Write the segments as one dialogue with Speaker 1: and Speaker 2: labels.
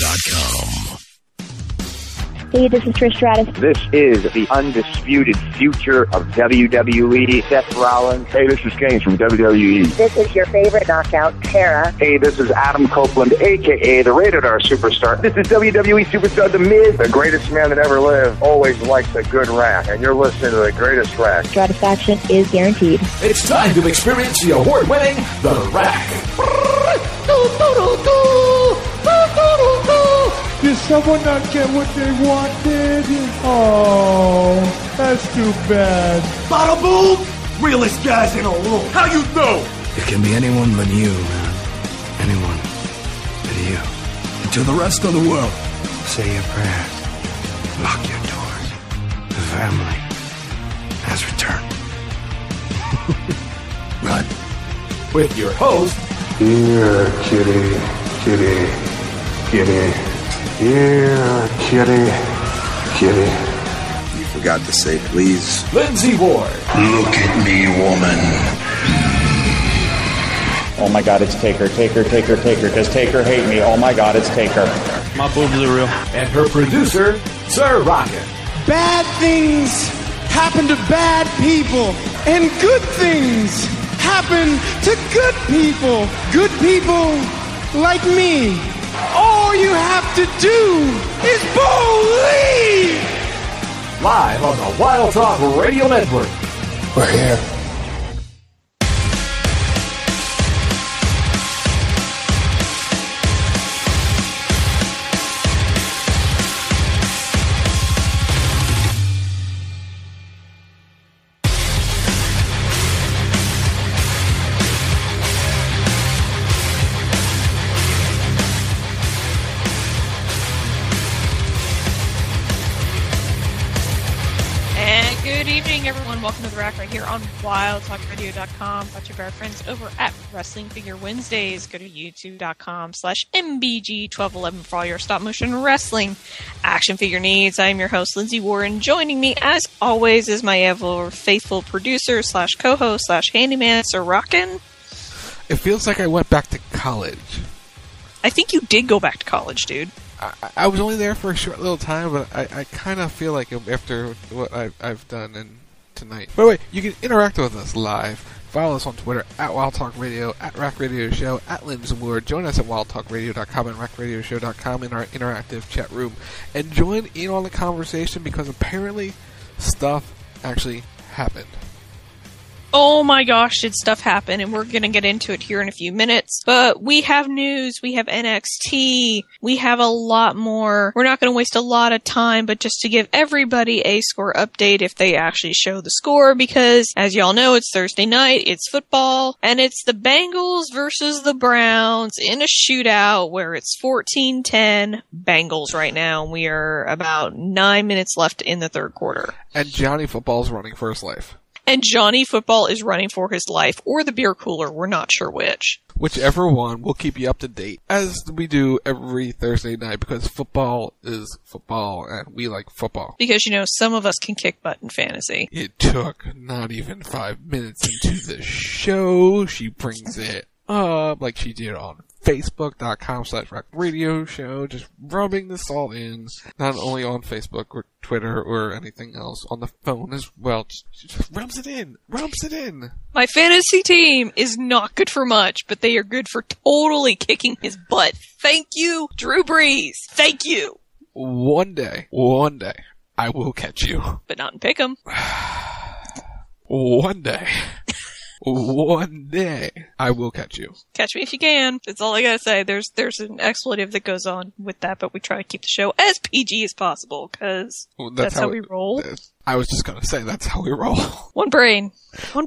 Speaker 1: RackRadio.com.
Speaker 2: Hey, this is Trish Stratus.
Speaker 3: This is the undisputed future of WWE, Seth Rollins.
Speaker 4: Hey, this is Kane from WWE.
Speaker 5: This is your favorite knockout, Tara.
Speaker 3: Hey, this is Adam Copeland, a.k.a. the Rated R Superstar. This is WWE Superstar The Miz.
Speaker 4: The greatest man that ever lived always likes a good rack, and you're listening to the greatest rack.
Speaker 2: Stratisfaction is guaranteed.
Speaker 1: It's time to experience the award-winning The Rack.
Speaker 6: Did someone not get what they wanted? Oh, that's too bad.
Speaker 7: Bada boom! Realest guys in a room. How you know?
Speaker 1: It can be anyone but you, man. Anyone but you. And to the rest of the world, say your prayers. Lock your doors. The family has returned. Run. With your host,
Speaker 4: Here, kitty, kitty, kitty. Here, kitty, kitty.
Speaker 8: You forgot to say please.
Speaker 1: Lindsay Ward.
Speaker 8: Look at me, woman.
Speaker 9: Oh my God, it's Taker, Taker, Taker, Taker. Does Taker hate me? Oh my God, it's Taker.
Speaker 7: My boobs are real.
Speaker 1: And her producer, Sir Rocket.
Speaker 6: Bad things happen to bad people, and good things happen to good people. Good people like me. All you have to do is believe!
Speaker 1: Live on the Wild Talk Radio Network.
Speaker 8: We're here.
Speaker 10: Welcome to The Rack right here on WildTalkRadio.com. Brought to you by our friends over at Wrestling Figure Wednesdays. Go to YouTube.com/MBG1211 for all your stop motion wrestling action figure needs. I am your host, Lindsay Warren. Joining me, as always, is my ever faithful producer / co-host / handyman, Sir Rockin'.
Speaker 11: It feels like I went back to college.
Speaker 10: I think you did go back to college, dude.
Speaker 11: I was only there for a short little time, but I kind of feel like after what I've done and tonight. By the way, you can interact with us live. Follow us on Twitter at Wild Talk Radio, at Rack Radio Show, at Lindsay Ward. Join us at WildTalkRadio.com and RackRadioshow.com in our interactive chat room. And join in on the conversation because apparently stuff actually happened.
Speaker 10: Oh my gosh, did stuff happen, and we're going to get into it here in a few minutes. But we have news, we have NXT, we have a lot more. We're not going to waste a lot of time, but just to give everybody a score update if they actually show the score, because as y'all know, it's Thursday night, it's football, and it's the Bengals versus the Browns in a shootout where it's 14-10 Bengals right now. We are about 9 minutes left in the third quarter.
Speaker 11: And Johnny Football's running for his life.
Speaker 10: And Johnny Football is running for his life, or the beer cooler, we're not sure which.
Speaker 11: Whichever one, we'll keep you up to date, as we do every Thursday night, because football is football, and we like football.
Speaker 10: Because, you know, some of us can kick butt in fantasy.
Speaker 11: It took not even 5 minutes into the show. She brings it up like she did on Facebook.com/RackRadioShow, just rubbing the salt in, not only on Facebook or Twitter or anything else, on the phone as well. She just rubs it in.
Speaker 10: My fantasy team is not good for much, but they are good for totally kicking his butt. Thank you, Drew Brees. Thank you.
Speaker 11: One day, I will catch you.
Speaker 10: But not in Pick'em.
Speaker 11: One day, I will catch you.
Speaker 10: Catch me if you can. That's all I gotta say. There's an expletive that goes on with that, but we try to keep the show as PG as possible, because that's how we roll.
Speaker 11: I was just gonna say, that's how we roll.
Speaker 10: One brain. One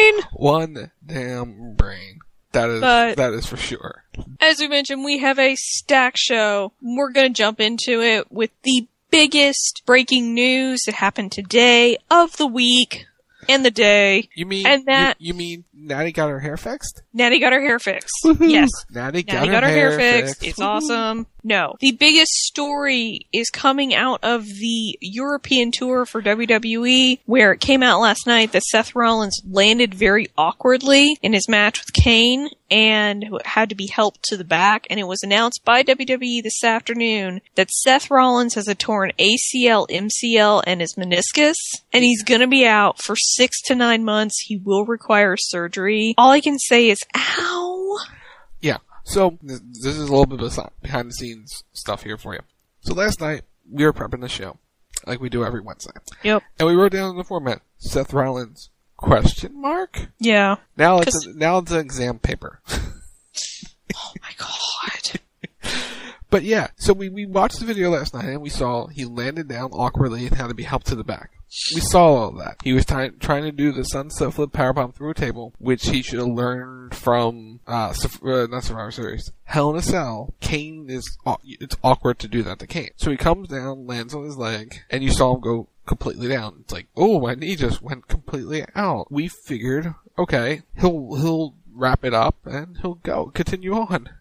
Speaker 11: damn brain. That is for sure.
Speaker 10: As we mentioned, we have a stack show. We're gonna jump into it with the biggest breaking news that happened today of the week. And the day.
Speaker 11: You mean you mean Natty got her hair fixed?
Speaker 10: Natty got her hair fixed.
Speaker 11: Woo-hoo.
Speaker 10: Yes.
Speaker 11: Natty got her hair fixed.
Speaker 10: It's awesome. No. The biggest story is coming out of the European tour for WWE, where it came out last night that Seth Rollins landed very awkwardly in his match with Kane and had to be helped to the back, and it was announced by WWE this afternoon that Seth Rollins has a torn ACL, MCL, and his meniscus, and he's gonna be out for 6 to 9 months. He will require surgery. All I can say is, ow!
Speaker 11: Yeah, so this is a little bit of behind the scenes stuff here for you. So last night, we were prepping the show, like we do every Wednesday.
Speaker 10: Yep.
Speaker 11: And we wrote down in the format, Seth Rollins, ?
Speaker 10: Yeah.
Speaker 11: Now it's an exam paper.
Speaker 10: Oh my god.
Speaker 11: But yeah, so we watched the video last night and we saw he landed down awkwardly and had to be helped to the back. We saw all that. He was trying to do the sunset flip powerbomb through a table, which he should have learned from, not Survivor Series, Hell in a Cell. Kane it's awkward to do that to Kane. So he comes down, lands on his leg, and you saw him go completely down. It's like, oh, my knee just went completely out. We figured, okay, he'll wrap it up and he'll continue on.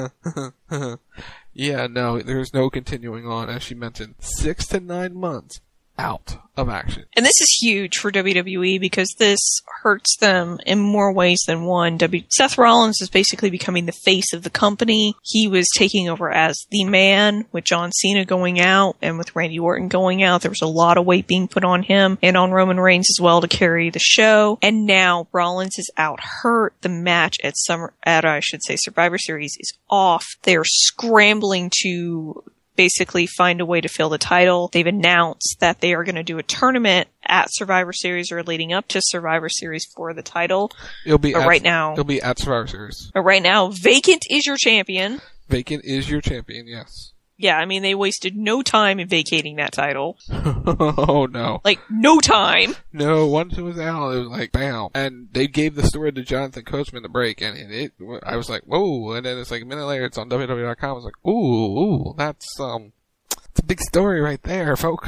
Speaker 11: Yeah, no, there's no continuing on, as she mentioned. 6 to 9 months out of action.
Speaker 10: And this is huge for WWE because this hurts them in more ways than one. Seth Rollins is basically becoming the face of the company. He was taking over as the man with John Cena going out and with Randy Orton going out. There was a lot of weight being put on him and on Roman Reigns as well to carry the show. And now Rollins is out hurt. The match at Survivor Series is off. They're scrambling to basically find a way to fill the title. They've announced that they are going to do a tournament at Survivor Series or leading up to Survivor Series for the title.
Speaker 11: It'll be
Speaker 10: It'll
Speaker 11: be at Survivor Series.
Speaker 10: But right now, Vacant is your champion.
Speaker 11: Vacant is your champion, yes.
Speaker 10: Yeah, I mean, they wasted no time in vacating that title.
Speaker 11: Oh, no.
Speaker 10: Like, no time.
Speaker 11: No, once it was out, it was like, bam. And they gave the story to Jonathan Coachman to break, and I was like, whoa. And then it's like a minute later, it's on WWE.com. I was like, ooh, that's a big story right there, folks.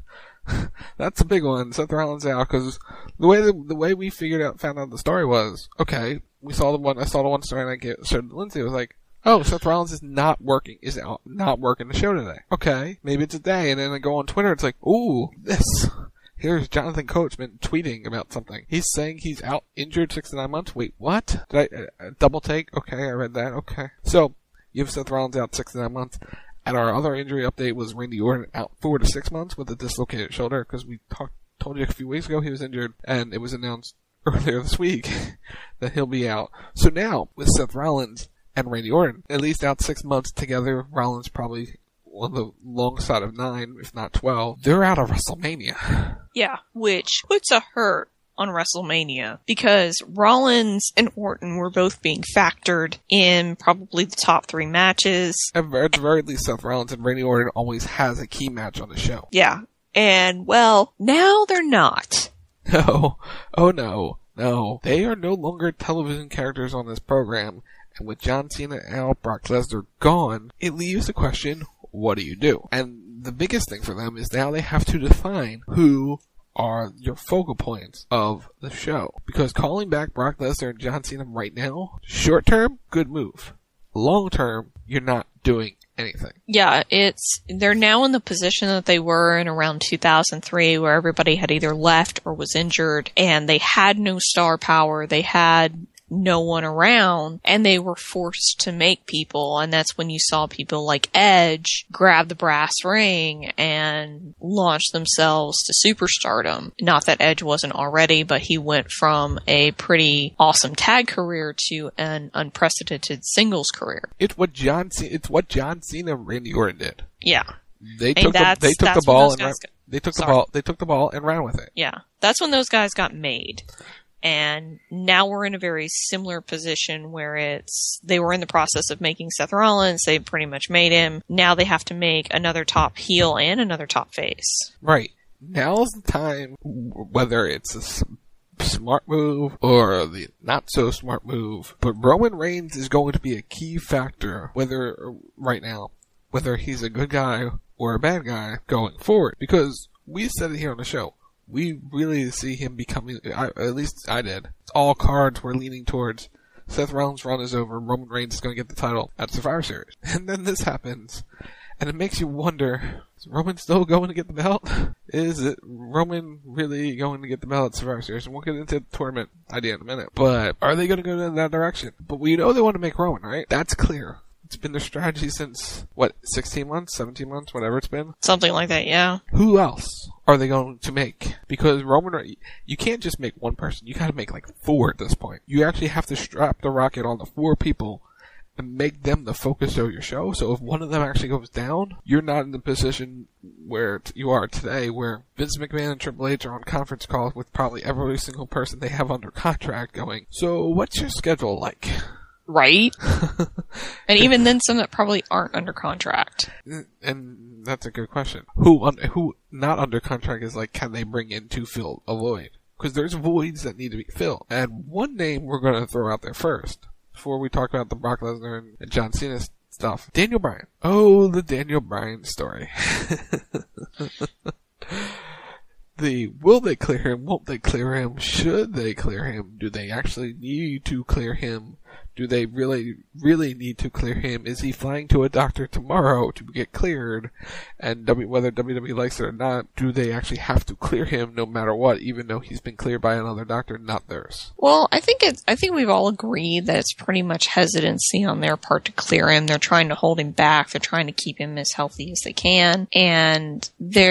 Speaker 11: That's a big one. Seth Rollins out, because the way we found out the story was, okay, I saw the one story and I showed Lindsay. It was like, oh, Seth Rollins is not working the show today. Okay, maybe it's a day. And then I go on Twitter, it's like, ooh, here's Jonathan Coachman tweeting about something. He's saying he's out injured 6 to 9 months. Wait, what? Did I double take? Okay, I read that. Okay. So, you have Seth Rollins out 6 to 9 months. And our other injury update was Randy Orton out 4 to 6 months with a dislocated shoulder, because we told you a few weeks ago he was injured, and it was announced earlier this week that he'll be out. So now, with Seth Rollins and Randy Orton, at least out 6 months together, Rollins probably on the long side of 9, if not 12. They're out of WrestleMania.
Speaker 10: Yeah, which puts a hurt on WrestleMania because Rollins and Orton were both being factored in probably the top 3 matches.
Speaker 11: At the very least, Seth Rollins and Randy Orton always has a key match on the show.
Speaker 10: Yeah, and well, now they're not.
Speaker 11: No. Oh no. No. They are no longer television characters on this program. And with John Cena out, Brock Lesnar gone, it leaves the question, what do you do? And the biggest thing for them is now they have to define who are your focal points of the show. Because calling back Brock Lesnar and John Cena right now, short term, good move. Long term, you're not doing anything.
Speaker 10: Yeah, they're now in the position that they were in around 2003, where everybody had either left or was injured, and they had no star power. They had no one around, and they were forced to make people, and that's when you saw people like Edge grab the brass ring and launch themselves to superstardom. Not that Edge wasn't already, but he went from a pretty awesome tag career to an unprecedented singles career.
Speaker 11: It's what John Cena and Randy Orton did.
Speaker 10: Yeah.
Speaker 11: They took the ball and ran with it.
Speaker 10: Yeah. That's when those guys got made. And now we're in a very similar position where they were in the process of making Seth Rollins. They pretty much made him. Now they have to make another top heel and another top face.
Speaker 11: Right. Now's the time, whether it's a smart move or the not so smart move, but Roman Reigns is going to be a key factor, whether he's a good guy or a bad guy going forward. Because we said it here on the show. We really see him becoming, at least I did, all cards were leaning towards Seth Rollins' run is over, Roman Reigns is going to get the title at Survivor Series. And then this happens, and it makes you wonder, is Roman still going to get the belt? Is it Roman really going to get the belt at Survivor Series? And we'll get into the tournament idea in a minute. But are they going to go in that direction? But we know they want to make Roman, right? That's clear. It's been their strategy since, 16 months, 17 months, whatever it's been?
Speaker 10: Something like that, yeah.
Speaker 11: Who else are they going to make? Because Roman, you can't just make one person. You gotta make like 4 at this point. You actually have to strap the rocket on the 4 people and make them the focus of your show. So if one of them actually goes down, you're not in the position where you are today, where Vince McMahon and Triple H are on conference calls with probably every single person they have under contract going, so what's your schedule like?
Speaker 10: Right? And even then, some that probably aren't under contract.
Speaker 11: And that's a good question. Who not under contract is like, can they bring in to fill a void? Because there's voids that need to be filled. And one name we're going to throw out there first, before we talk about the Brock Lesnar and John Cena stuff. Daniel Bryan. Oh, the Daniel Bryan story. Will they clear him? Won't they clear him? Should they clear him? Do they actually need to clear him? Do they really, really need to clear him? Is he flying to a doctor tomorrow to get cleared? And whether WWE likes it or not, do they actually have to clear him no matter what, even though he's been cleared by another doctor, not theirs?
Speaker 10: Well, I think we've all agreed that it's pretty much hesitancy on their part to clear him. They're trying to hold him back. They're trying to keep him as healthy as they can. And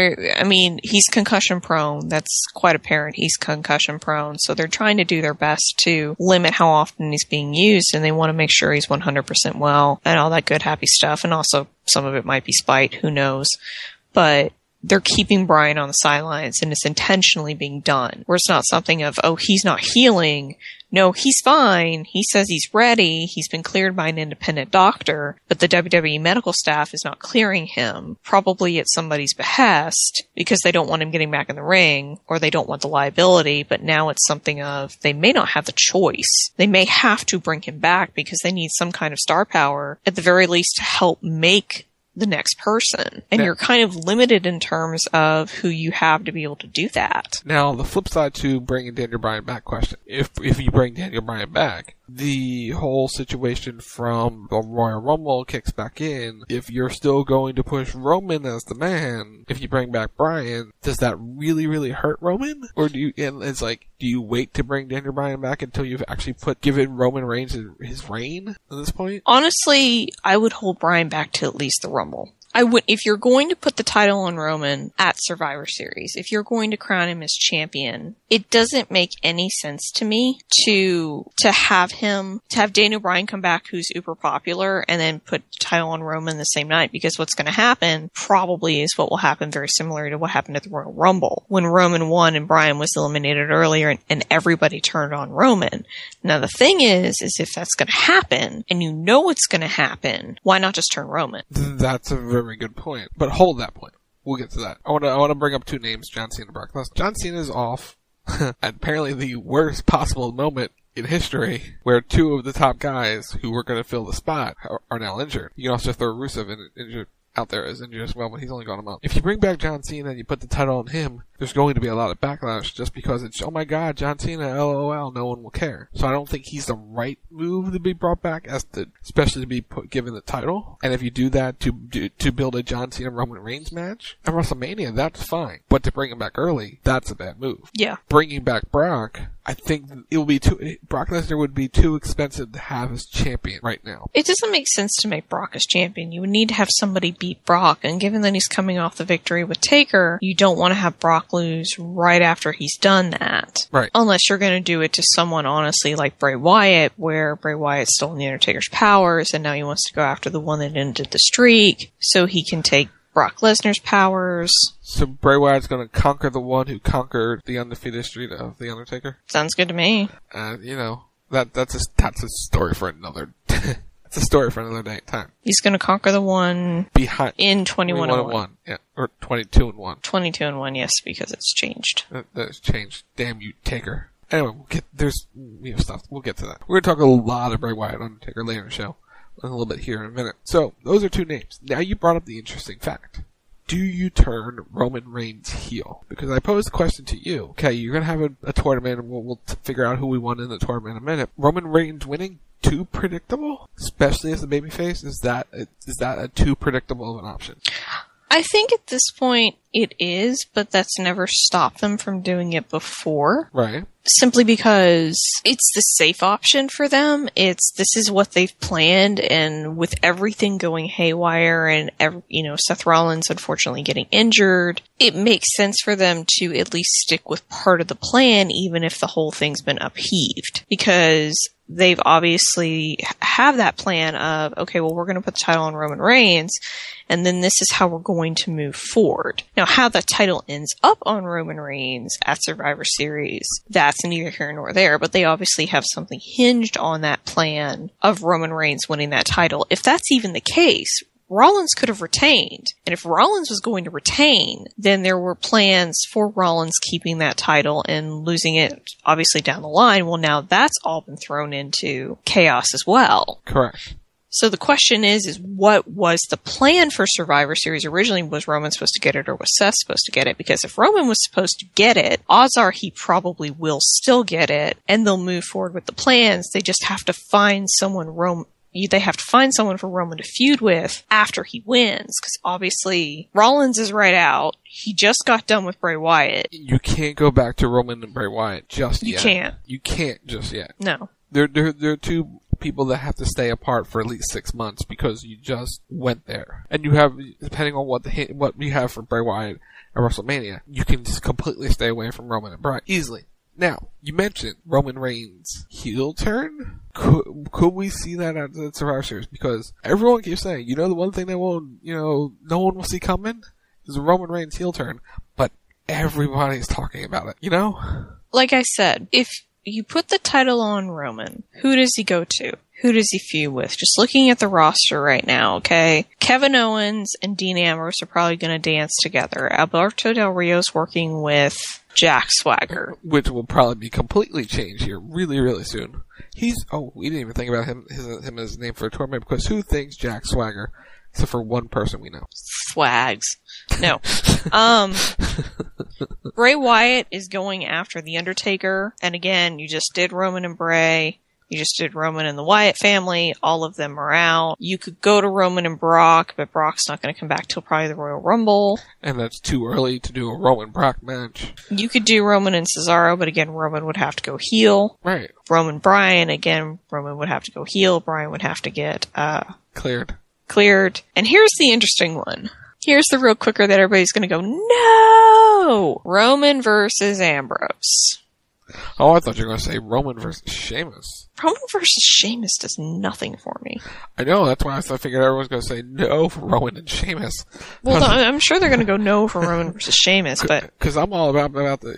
Speaker 10: he's concussion prone. That's quite apparent. He's concussion prone. So they're trying to do their best to limit how often he's being used. And they want to make sure he's 100% well and all that good, happy stuff. And also, some of it might be spite, who knows. But they're keeping Bryan on the sidelines, and it's intentionally being done. Where it's not something of, oh, he's not healing. No, he's fine. He says he's ready. He's been cleared by an independent doctor, but the WWE medical staff is not clearing him, probably at somebody's behest, because they don't want him getting back in the ring, or they don't want the liability, but now it's something of, they may not have the choice. They may have to bring him back because they need some kind of star power, at the very least, to help make the next person. And you're kind of limited in terms of who you have to be able to do that.
Speaker 11: Now, the flip side to bringing Daniel Bryan back question. If you bring Daniel Bryan back, the whole situation from the Royal Rumble kicks back in. If you're still going to push Roman as the man, if you bring back Bryan, does that really, really hurt Roman? Or do you wait to bring Daniel Bryan back until you've actually given Roman Reigns his reign at this point?
Speaker 10: Honestly, I would hold Bryan back to at least the Rumble. I would, if you're going to put the title on Roman at Survivor Series, if you're going to crown him as champion, it doesn't make any sense to me to have Daniel Bryan come back, who's uber popular, and then put the title on Roman the same night, because what's going to happen probably is what will happen very similar to what happened at the Royal Rumble, when Roman won and Bryan was eliminated earlier and everybody turned on Roman. Now the thing is if that's going to happen, and you know it's going to happen, why not just turn Roman?
Speaker 11: That's a very good point. But hold that point. We'll get to that. I want to bring up 2 names, John Cena and Brock Lesnar. John Cena is off at apparently the worst possible moment in history, where 2 of the top guys who were going to fill the spot are now injured. You can also throw Rusev injured out there as injured as well, but he's only gone a month. If you bring back John Cena and you put the title on him, there's going to be a lot of backlash just because it's, oh my god, John Cena, LOL, no one will care. So I don't think he's the right move to be brought back, especially to be given the title. And if you do that to build a John Cena Roman Reigns match at WrestleMania, that's fine. But to bring him back early, that's a bad move.
Speaker 10: Yeah.
Speaker 11: Bringing back Brock, I think Brock Lesnar would be too expensive to have as champion right now.
Speaker 10: It doesn't make sense to make Brock as champion. You would need to have somebody beat Brock, and given that he's coming off the victory with Taker, you don't want to have Brock lose right after he's done that.
Speaker 11: Right.
Speaker 10: Unless you're going to do it to someone, honestly, like Bray Wyatt, where Bray Wyatt's stolen the Undertaker's powers, and now he wants to go after the one that ended the streak, so he can take Brock Lesnar's powers.
Speaker 11: So Bray Wyatt's going to conquer the one who conquered the undefeated streak of the Undertaker?
Speaker 10: Sounds good to me.
Speaker 11: That's a story for another. It's a story for another day time.
Speaker 10: He's going to conquer the one
Speaker 11: behind in
Speaker 10: 21-1.
Speaker 11: Yeah, or 22-1.
Speaker 10: 22-1, yes, because it's changed.
Speaker 11: That's changed. Damn you, Taker. Anyway, we have stuff. We'll get to that. We're going to talk a lot of Bray Wyatt on Taker later in the show. A little bit here in a minute. So, those are 2 names. Now you brought up the interesting fact. Do you turn Roman Reigns heel? Because I posed the question to you. Okay, you're going to have a tournament, and we'll figure out who we won in the tournament in a minute. Roman Reigns winning too predictable? Especially as a babyface? Is that a too predictable of an option?
Speaker 10: I think at this point it is, but that's never stopped them from doing it before.
Speaker 11: Right.
Speaker 10: Simply because it's the safe option for them. This is what they've planned, and with everything going haywire and Seth Rollins unfortunately getting injured, it makes sense for them to at least stick with part of the plan, even if the whole thing's been upheaved. Because they've obviously have that plan of, okay, well, we're going to put the title on Roman Reigns, and then this is how we're going to move forward. Now, how the title ends up on Roman Reigns at Survivor Series, that's neither here nor there, but they obviously have something hinged on that plan of Roman Reigns winning that title. If that's even the case, Rollins could have retained. And if Rollins was going to retain, then there were plans for Rollins keeping that title and losing it obviously down the line. Well, now that's all been thrown into chaos as well.
Speaker 11: Correct.
Speaker 10: So the question is what was the plan for Survivor Series originally? Was Roman supposed to get it, or was Seth supposed to get it? Because if Roman was supposed to get it, odds are he probably will still get it, and they'll move forward with the plans. They just have to find someone they have to find someone for Roman to feud with after he wins, because obviously Rollins is right out. He just got done with Bray Wyatt.
Speaker 11: You can't go back to Roman and Bray Wyatt just yet.
Speaker 10: You can't.
Speaker 11: You can't just yet.
Speaker 10: No.
Speaker 11: They're two people that have to stay apart for at least 6 months because you just went there. And you have, depending on what you have for Bray Wyatt at WrestleMania, you can just completely stay away from Roman and Bray easily. Now, you mentioned Roman Reigns' heel turn. Could we see that at the Survivor Series? Because everyone keeps saying, the one thing that no one will see coming is a Roman Reigns heel turn. But everybody's talking about it,
Speaker 10: Like I said, if you put the title on Roman, who does he go to? Who does he feud with? Just looking at the roster right now, okay? Kevin Owens and Dean Ambrose are probably going to dance together. Alberto Del Rio's working with Jack Swagger.
Speaker 11: Which will probably be completely changed here really, really soon. We didn't even think about him as his name for a tournament, because who thinks Jack Swagger? Except for one person we know.
Speaker 10: Swags. No. Bray Wyatt is going after The Undertaker. And again, you just did Roman and Bray. You just did Roman and the Wyatt family. All of them are out. You could go to Roman and Brock, but Brock's not going to come back till probably the Royal Rumble.
Speaker 11: And that's too early to do a Roman-Brock match.
Speaker 10: You could do Roman and Cesaro, but again, Roman would have to go heel.
Speaker 11: Right.
Speaker 10: Roman-Bryan, again, Roman would have to go heel. Bryan would have to get cleared. And here's the interesting one. Here's the real quicker that everybody's going to go, no! Roman versus Ambrose.
Speaker 11: Oh, I thought you were going to say Roman versus Sheamus.
Speaker 10: Roman versus Sheamus does nothing for me.
Speaker 11: I know, that's why I figured everyone was going to say no for Roman and Sheamus.
Speaker 10: Well, I'm sure they're going to go no for Roman versus Sheamus, but...
Speaker 11: Because I'm all about the...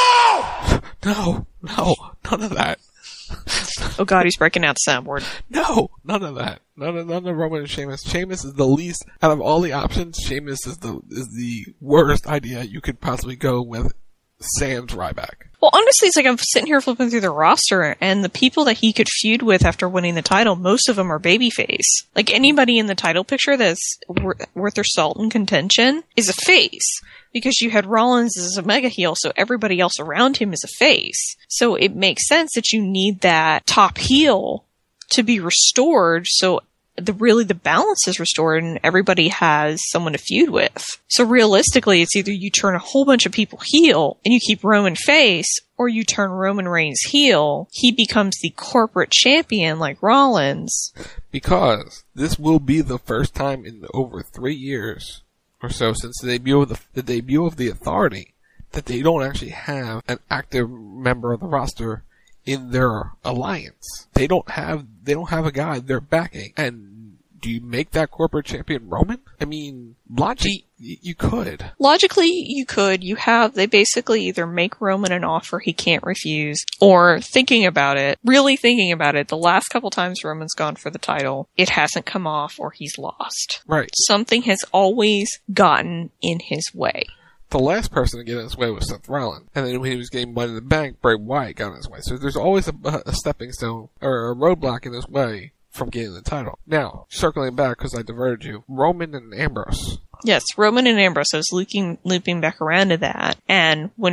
Speaker 11: No! No! None of that.
Speaker 10: Oh god, he's breaking out the soundboard.
Speaker 11: No! None of that. None of Roman and Sheamus. Sheamus is the least... Out of all the options, Sheamus is the worst idea you could possibly go with sans Ryback.
Speaker 10: Well, honestly, it's like I'm sitting here flipping through the roster, and the people that he could feud with after winning the title, most of them are babyface. Like, anybody in the title picture that's worth their salt in contention is a face. Because you had Rollins as a mega heel, so everybody else around him is a face. So it makes sense that you need that top heel to be restored, so the balance is restored and everybody has someone to feud with. So realistically, it's either you turn a whole bunch of people heel and you keep Roman face, or you turn Roman Reigns heel. He becomes the corporate champion like Rollins.
Speaker 11: Because this will be the first time in over 3 years or so since the debut of the Authority that they don't actually have an active member of the roster in their alliance. They don't have a guy they're backing. And do you make that corporate champion Roman? I mean, logically, you could.
Speaker 10: Logically, you could. They basically either make Roman an offer he can't refuse, or really thinking about it, the last couple times Roman's gone for the title, it hasn't come off or he's lost.
Speaker 11: Right.
Speaker 10: Something has always gotten in his way.
Speaker 11: The last person to get in his way was Seth Rollins. And then when he was getting Money in the Bank, Bray Wyatt got in his way. So there's always a stepping stone, or a roadblock in his way from getting the title. Now, circling back, because I diverted you, Roman and Ambrose.
Speaker 10: Yes, Roman and Ambrose. I was looping back around to that. And when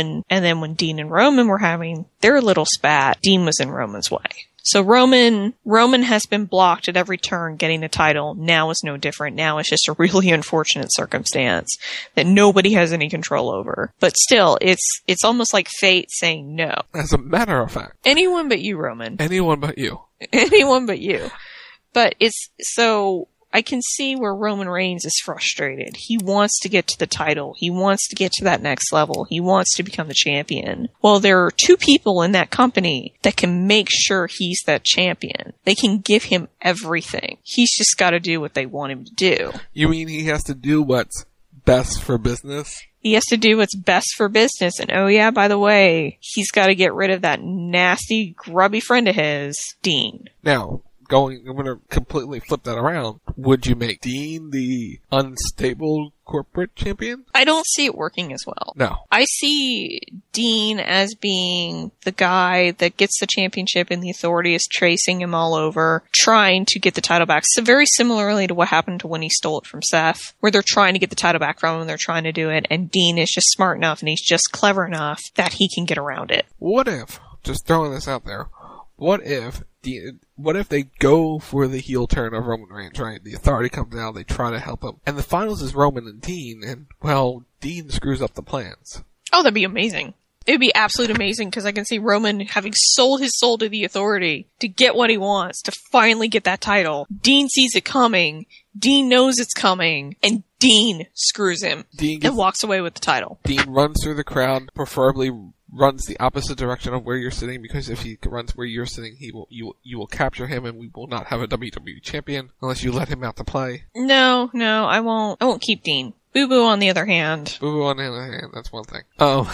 Speaker 10: Dean and Roman were having their little spat, Dean was in Roman's way. So Roman has been blocked at every turn getting the title. Now is no different. Now it's just a really unfortunate circumstance that nobody has any control over. But still, it's almost like fate saying no.
Speaker 11: As a matter of fact.
Speaker 10: Anyone but you, Roman.
Speaker 11: Anyone but you.
Speaker 10: Anyone but you. But it's so... I can see where Roman Reigns is frustrated. He wants to get to the title. He wants to get to that next level. He wants to become the champion. Well, there are two people in that company that can make sure he's that champion. They can give him everything. He's just got to do what they want him to do.
Speaker 11: You mean he has to do what's best for business?
Speaker 10: He has to do what's best for business. And oh yeah, by the way, he's got to get rid of that nasty, grubby friend of his, Dean.
Speaker 11: Now, I'm going to completely flip that around. Would you make Dean the unstable corporate champion?
Speaker 10: I don't see it working as well.
Speaker 11: No.
Speaker 10: I see Dean as being the guy that gets the championship and the Authority is chasing him all over, trying to get the title back. So very similarly to what happened to when he stole it from Seth, where they're trying to get the title back from him, they're trying to do it, and Dean is just smart enough and he's just clever enough that he can get around it.
Speaker 11: What if, just throwing this out there, what if they go for the heel turn of Roman Reigns, right? The Authority comes out, they try to help him. And the finals is Roman and Dean, and, well, Dean screws up the plans.
Speaker 10: Oh, that'd be amazing. It would be absolutely amazing, because I can see Roman having sold his soul to the Authority to get what he wants, to finally get that title. Dean sees it coming, Dean knows it's coming, and Dean screws him and walks away with the title.
Speaker 11: Dean runs through the crowd, preferably runs the opposite direction of where you're sitting, because if he runs where you're sitting, you will capture him, and we will not have a WWE champion unless you let him out to play.
Speaker 10: No, I won't keep Dean. Boo Boo on the other hand.
Speaker 11: Boo Boo on the other hand, that's one thing.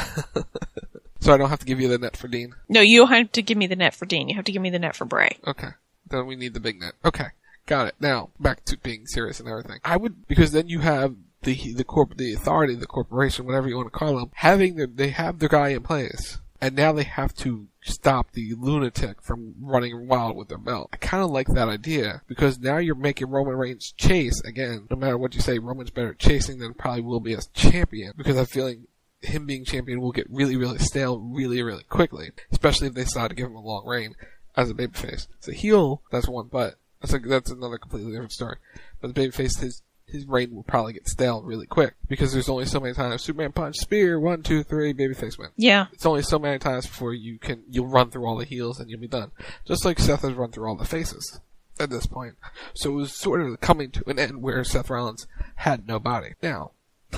Speaker 11: So I don't have to give you the net for Dean?
Speaker 10: No, you don't have to give me the net for Dean. You have to give me the net for Bray.
Speaker 11: Okay. Then we need the big net. Okay. Got it. Now, back to being serious and everything. Because then you have the Authority, the corporation, whatever you want to call them, they have their guy in place, and now they have to stop the lunatic from running wild with their belt. I kind of like that idea, because now you're making Roman Reigns chase again. No matter what you say, Roman's better at chasing than probably will be as champion, because I'm feeling him being champion will get really, really stale really, really quickly, especially if they decide to give him a long reign as a babyface. As a heel, that's one, but that's another completely different story. But the babyface, his reign will probably get stale really quick, because there's only so many times Superman punch, spear, 1, 2, 3, babyface win.
Speaker 10: Yeah.
Speaker 11: It's only so many times before you'll run through all the heels and you'll be done. Just like Seth has run through all the faces at this point. So it was sort of coming to an end where Seth Rollins had no body. Now,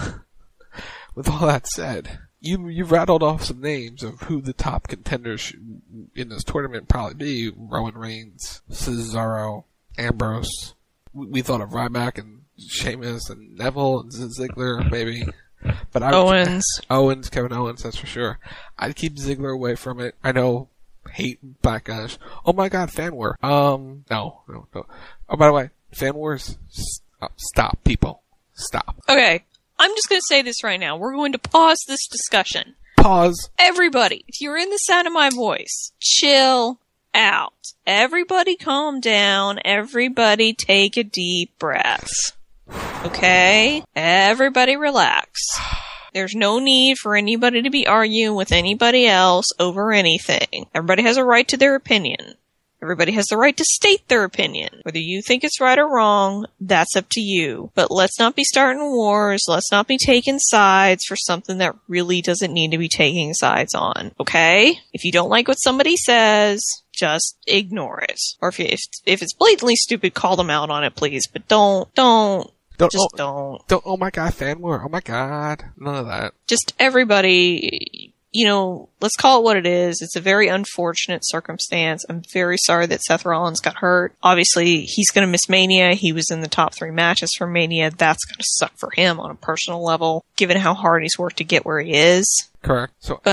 Speaker 11: with all that said, you rattled off some names of who the top contenders in this tournament probably be. Roman Reigns, Cesaro, Ambrose. We thought of Ryback and Sheamus and Neville and Ziggler, maybe. But Kevin Owens, that's for sure. I'd keep Ziggler away from it. I know, hate backlash. Oh my god, fan war. No. Oh, by the way, fan wars, stop, people. Stop.
Speaker 10: Okay, I'm just gonna say this right now. We're going to pause this discussion.
Speaker 11: Pause.
Speaker 10: Everybody, if you're in the sound of my voice, chill out. Everybody calm down. Everybody take a deep breath. Okay? Everybody relax. There's no need for anybody to be arguing with anybody else over anything. Everybody has a right to their opinion. Everybody has the right to state their opinion. Whether you think it's right or wrong, that's up to you. But let's not be starting wars. Let's not be taking sides for something that really doesn't need to be taking sides on. Okay? If you don't like what somebody says, just ignore it. Or if it's blatantly stupid, call them out on it, please. But don't. Don't.
Speaker 11: Oh my god, fan war. Oh my god. None of that.
Speaker 10: Just everybody, let's call it what it is. It's a very unfortunate circumstance. I'm very sorry that Seth Rollins got hurt. Obviously, he's going to miss Mania. He was in the top 3 matches for Mania. That's going to suck for him on a personal level, given how hard he's worked to get where he is.
Speaker 11: Correct.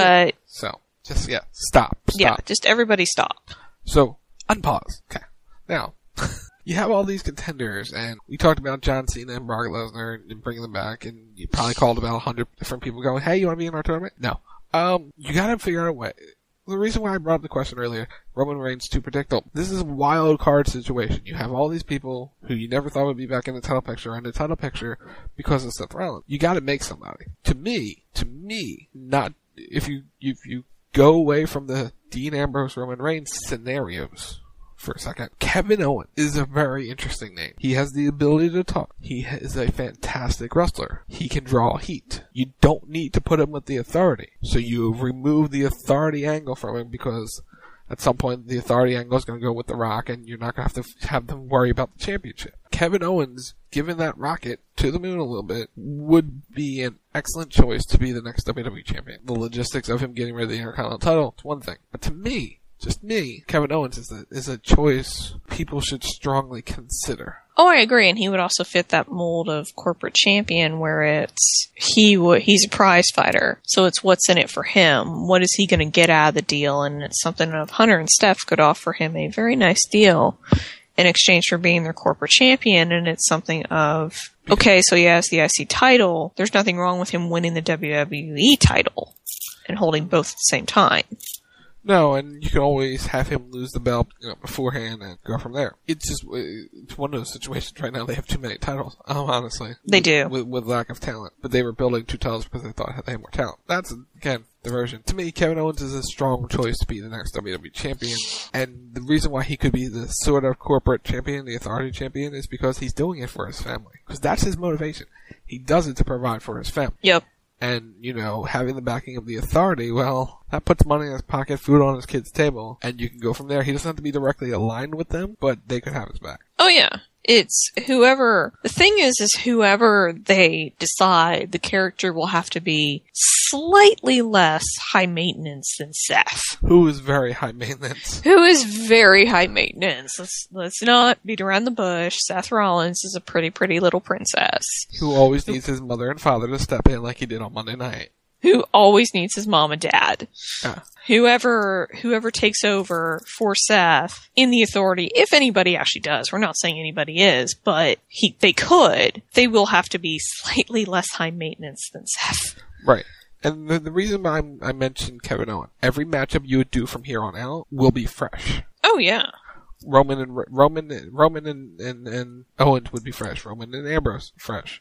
Speaker 11: Stop.
Speaker 10: Yeah, just everybody stop.
Speaker 11: So, unpause. Okay. Now, you have all these contenders, and we talked about John Cena and Brock Lesnar and bringing them back, and you probably called about 100 different people going, hey, you want to be in our tournament? No. You gotta figure out a way. the reason why I brought up the question earlier, Roman Reigns too predictable. This is a wild card situation. You have all these people who you never thought would be back in the title picture because of Seth Rollins. You gotta make somebody. To me, not, if you go away from the Dean Ambrose Roman Reigns scenarios for a second, Kevin Owens is a very interesting name. He has the ability to talk. He is a fantastic wrestler. He can draw heat. You don't need to put him with the Authority. So you remove the Authority angle from him because at some point the Authority angle is going to go with The Rock and you're not going to have them worry about the championship. Kevin Owens, given that rocket to the moon a little bit, would be an excellent choice to be the next WWE champion. The logistics of him getting rid of the Intercontinental title is one thing. But to me, just me, Kevin Owens is a choice people should strongly consider.
Speaker 10: Oh, I agree, and he would also fit that mold of corporate champion where it's he's a prize fighter, so it's what's in it for him. What is he going to get out of the deal? And it's something of Hunter and Steph could offer him a very nice deal in exchange for being their corporate champion, and it's something of, okay, so he has the IC title. There's nothing wrong with him winning the WWE title and holding both at the same time.
Speaker 11: No, and you can always have him lose the belt, beforehand and go from there. It's one of those situations right now. They have too many titles. Honestly,
Speaker 10: they do
Speaker 11: with lack of talent. But they were building 2 titles because they thought they had more talent. That's again diversion. To me, Kevin Owens is a strong choice to be the next WWE champion, and the reason why he could be the sort of corporate champion, the Authority champion, is because he's doing it for his family. Because that's his motivation. He does it to provide for his family.
Speaker 10: Yep.
Speaker 11: And, having the backing of the Authority, well, that puts money in his pocket, food on his kid's table, and you can go from there. He doesn't have to be directly aligned with them, but they could have his back.
Speaker 10: Oh, yeah. It's the thing is whoever they decide, the character will have to be slightly less high maintenance than Seth.
Speaker 11: Who is very high maintenance.
Speaker 10: Let's not beat around the bush. Seth Rollins is a pretty little princess.
Speaker 11: Who always needs his mother and father to step in like he did on Monday night.
Speaker 10: Who always needs his mom and dad.
Speaker 11: Yeah.
Speaker 10: Whoever takes over for Seth in the Authority, if anybody actually does, we're not saying anybody is, but they will have to be slightly less high maintenance than Seth.
Speaker 11: Right. And the reason I mentioned Kevin Owens, every matchup you would do from here on out will be fresh.
Speaker 10: Oh yeah.
Speaker 11: Roman and Owens would be fresh. Roman and Ambrose, fresh.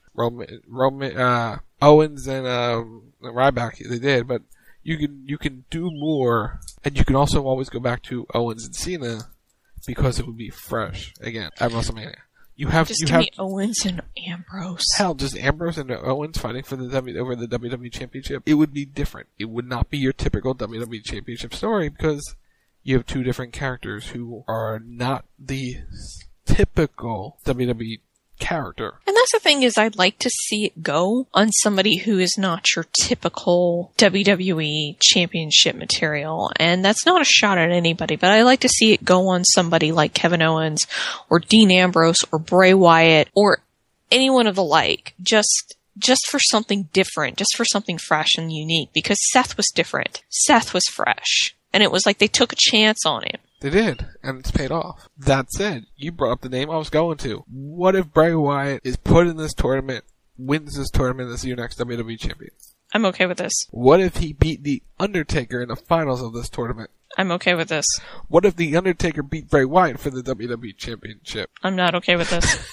Speaker 11: Owens and Ryback, they did, but you can do more, and you can also always go back to Owens and Cena because it would be fresh again at WrestleMania. Give me
Speaker 10: Owens and Ambrose.
Speaker 11: Hell, just Ambrose and Owens fighting for over the WWE Championship. It would be different. It would not be your typical WWE Championship story because you have 2 different characters who are not the typical WWE character.
Speaker 10: And that's the thing is I'd like to see it go on somebody who is not your typical WWE championship material. And that's not a shot at anybody, but I like to see it go on somebody like Kevin Owens or Dean Ambrose or Bray Wyatt or anyone of the like. Just for something different, just for something fresh and unique, because Seth was different. Seth was fresh. And it was like they took a chance on him.
Speaker 11: They did, and it's paid off. That said, you brought up the name I was going to. What if Bray Wyatt is put in this tournament, wins this tournament as your next WWE champion?
Speaker 10: I'm okay with this.
Speaker 11: What if he beat The Undertaker in the finals of this tournament?
Speaker 10: I'm okay with this.
Speaker 11: What if The Undertaker beat Bray Wyatt for the WWE championship?
Speaker 10: I'm not okay with this.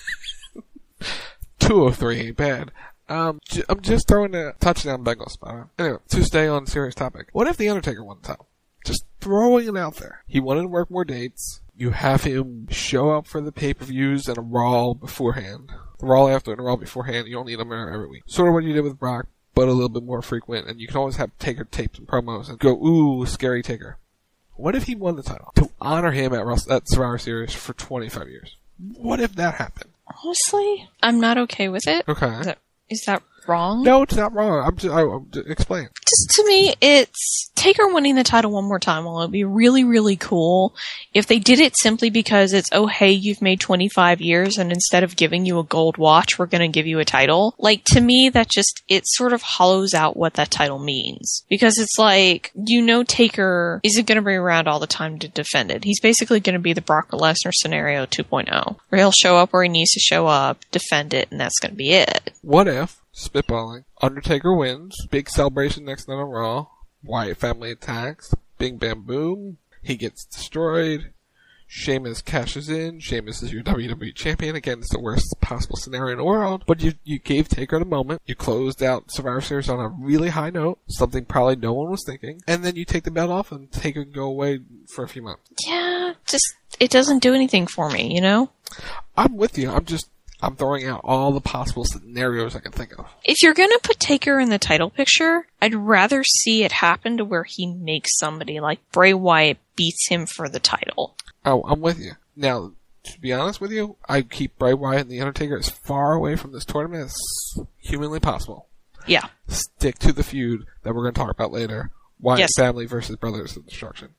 Speaker 11: 2 of 3 ain't bad. I'm just throwing a touchdown Bengals spot. Anyway, to stay on a serious topic. What if The Undertaker won the title? Just throwing it out there. He wanted to work more dates. You have him show up for the pay-per-views and a Raw beforehand. The Raw after and a Raw beforehand. You don't need them every week. Sort of what you did with Brock, but a little bit more frequent. And you can always have Taker tapes and promos and go, ooh, scary Taker. What if he won the title? To honor him at Survivor Series for 25 years. What if that happened?
Speaker 10: Honestly, I'm not okay with it.
Speaker 11: Okay.
Speaker 10: Is that wrong?
Speaker 11: No, it's not wrong. I'm just explain.
Speaker 10: Just to me, it's Taker winning the title one more time. Well, it'd be really, really cool if they did it simply because it's, oh, hey, you've made 25 years, and instead of giving you a gold watch, we're going to give you a title. Like, to me, it sort of hollows out what that title means. Because it's like, Taker isn't going to be around all the time to defend it. He's basically going to be the Brock Lesnar scenario 2.0, where he'll show up where he needs to show up, defend it, and that's going to be it.
Speaker 11: What if, spitballing, Undertaker wins, big celebration next night on Raw, Wyatt family attacks, Bing bam boom. He gets destroyed. Sheamus cashes in. Sheamus is your WWE champion. Again, it's the worst possible scenario in the world. But you gave Taker the moment. You closed out Survivor Series on a really high note. Something probably no one was thinking. And then you take the belt off and Taker can go away for a few months.
Speaker 10: Yeah, it doesn't do anything for me, you know?
Speaker 11: I'm with you. I'm throwing out all the possible scenarios I can think of.
Speaker 10: If you're gonna put Taker in the title picture, I'd rather see it happen to where he makes somebody like Bray Wyatt beats him for the title.
Speaker 11: Oh, I'm with you. Now, to be honest with you, I keep Bray Wyatt and The Undertaker as far away from this tournament as humanly possible.
Speaker 10: Yeah.
Speaker 11: Stick to the feud that we're going to talk about later. Wyatt family versus Brothers of Destruction.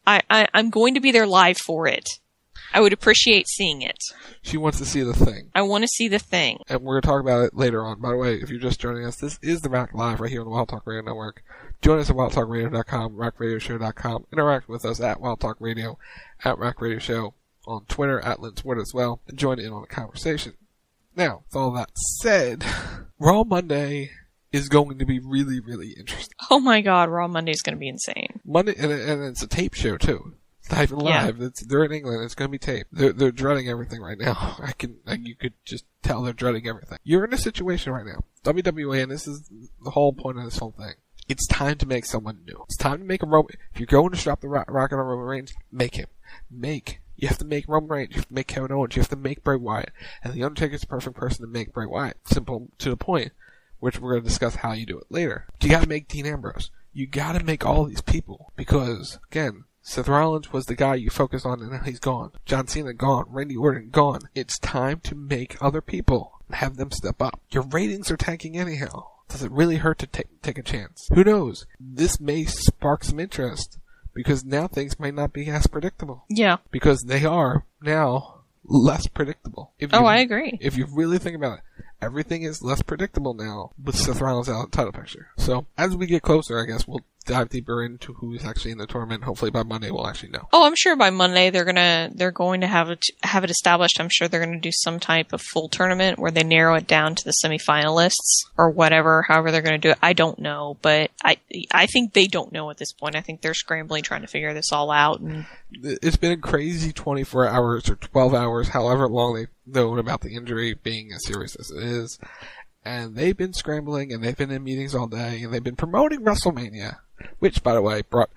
Speaker 10: I'm going to be there live for it. I would appreciate seeing it.
Speaker 11: She wants to see the thing.
Speaker 10: I want to see the thing.
Speaker 11: And we're going to talk about it later on. By the way, if you're just joining us, this is The Rack Live right here on the Wild Talk Radio Network. Join us at wildtalkradio.com, rackradioshow.com. Interact with us at Wild Talk Radio, at Rack Radio Show, on Twitter, at Lynn's Word as well, and join in on the conversation. Now, with all that said, Raw Monday is going to be really, really interesting.
Speaker 10: Oh my god, Raw Monday is going to be insane.
Speaker 11: Monday, and it's a tape show too. It's not even live. Yeah. They're in England. It's going to be taped. They're dreading everything right now. You could just tell they're dreading everything. You're in a situation right now. WWE, and this is the whole point of this whole thing. It's time to make someone new. It's time to make a Roman. If you're going to shop the Rocket on Roman Reigns, make him. You have to make Roman Reigns. You have to make Kevin Owens. You have to make Bray Wyatt. And The Undertaker's the perfect person to make Bray Wyatt. Simple to the point, which we're going to discuss how you do it later. You got to make Dean Ambrose. You got to make all these people. Because, again, Seth Rollins was the guy you focused on, and now he's gone. John Cena gone. Randy Orton gone. It's time to make other people and have them step up. Your ratings are tanking anyhow. Does it really hurt to take a chance? Who knows? This may spark some interest, because now things might not be as predictable.
Speaker 10: Yeah.
Speaker 11: Because they are now less predictable.
Speaker 10: I agree.
Speaker 11: If you really think about it, everything is less predictable now with Seth Rollins out of the title picture. So, as we get closer, I guess we'll dive deeper into who's actually in the tournament. Hopefully by Monday we'll actually know.
Speaker 10: Oh, I'm sure by Monday they're going to have it established. I'm sure they're going to do some type of full tournament where they narrow it down to the semifinalists or whatever, however they're going to do it. I don't know, but I think they don't know at this point. I think they're scrambling trying to figure this all out. And
Speaker 11: it's been a crazy 24 hours or 12 hours, however long they've known about the injury being as serious as it is. And they've been scrambling, and they've been in meetings all day, and they've been promoting WrestleMania, which, by the way, brought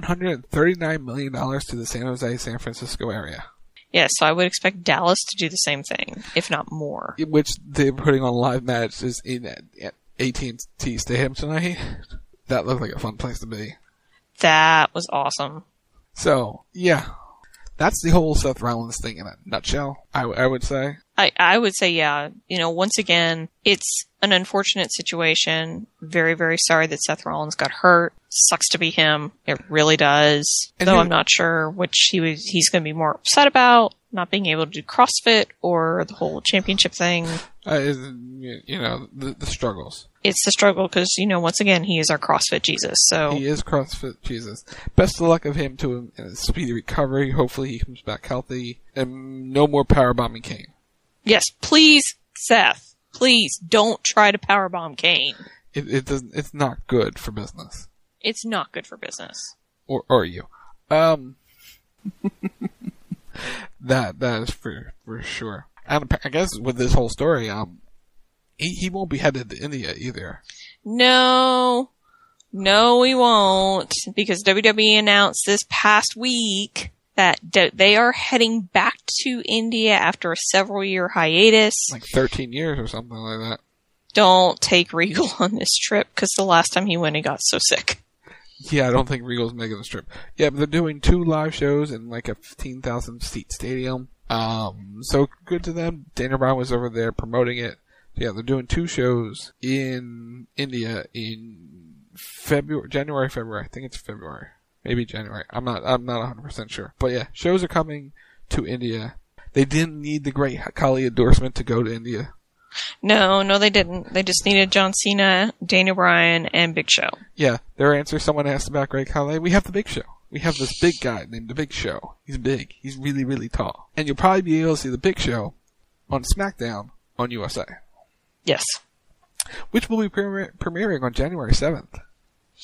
Speaker 11: $139 million to the San Jose, San Francisco area.
Speaker 10: Yeah, so I would expect Dallas to do the same thing, if not more.
Speaker 11: Which they're putting on live matches in at AT&T Stadium tonight. That looked like a fun place to be.
Speaker 10: That was awesome.
Speaker 11: So, yeah. That's the whole Seth Rollins thing in a nutshell, I would say.
Speaker 10: I would say, yeah. Once again, it's an unfortunate situation. Very, very sorry that Seth Rollins got hurt. Sucks to be him. It really does. Though I'm not sure which he's going to be more upset about, not being able to do CrossFit or the whole championship thing.
Speaker 11: The struggles.
Speaker 10: It's the struggle because, once again, he is our CrossFit Jesus. So
Speaker 11: he is CrossFit Jesus. Best of luck of him to him in a speedy recovery. Hopefully he comes back healthy. And no more powerbombing Kane.
Speaker 10: Yes, please, Seth. Please don't try to powerbomb Kane.
Speaker 11: It doesn't. It's not good for business.
Speaker 10: It's not good for business.
Speaker 11: Or you. That is for sure. And I guess with this whole story, he won't be headed to India either.
Speaker 10: No, we won't, because WWE announced this past week that they are heading back to India after a several-year hiatus.
Speaker 11: Like 13 years or something like that.
Speaker 10: Don't take Regal on this trip, because the last time he went, he got so sick.
Speaker 11: Yeah, I don't think Regal's making this trip. Yeah, but they're doing 2 live shows in like a 15,000-seat stadium. So good to them. Dana Bryan was over there promoting it. Yeah, they're doing 2 shows in India in January, February. I think it's February. Maybe January. I'm not 100% sure. But yeah, shows are coming to India. They didn't need the Great Khali endorsement to go to India.
Speaker 10: No, they didn't. They just needed John Cena, Daniel Bryan, and Big Show.
Speaker 11: Yeah, their answer, someone asked about Great Khali. We have the Big Show. We have this big guy named the Big Show. He's big. He's really, really tall. And you'll probably be able to see the Big Show on SmackDown on USA.
Speaker 10: Yes.
Speaker 11: Which will be premiering on January 7th.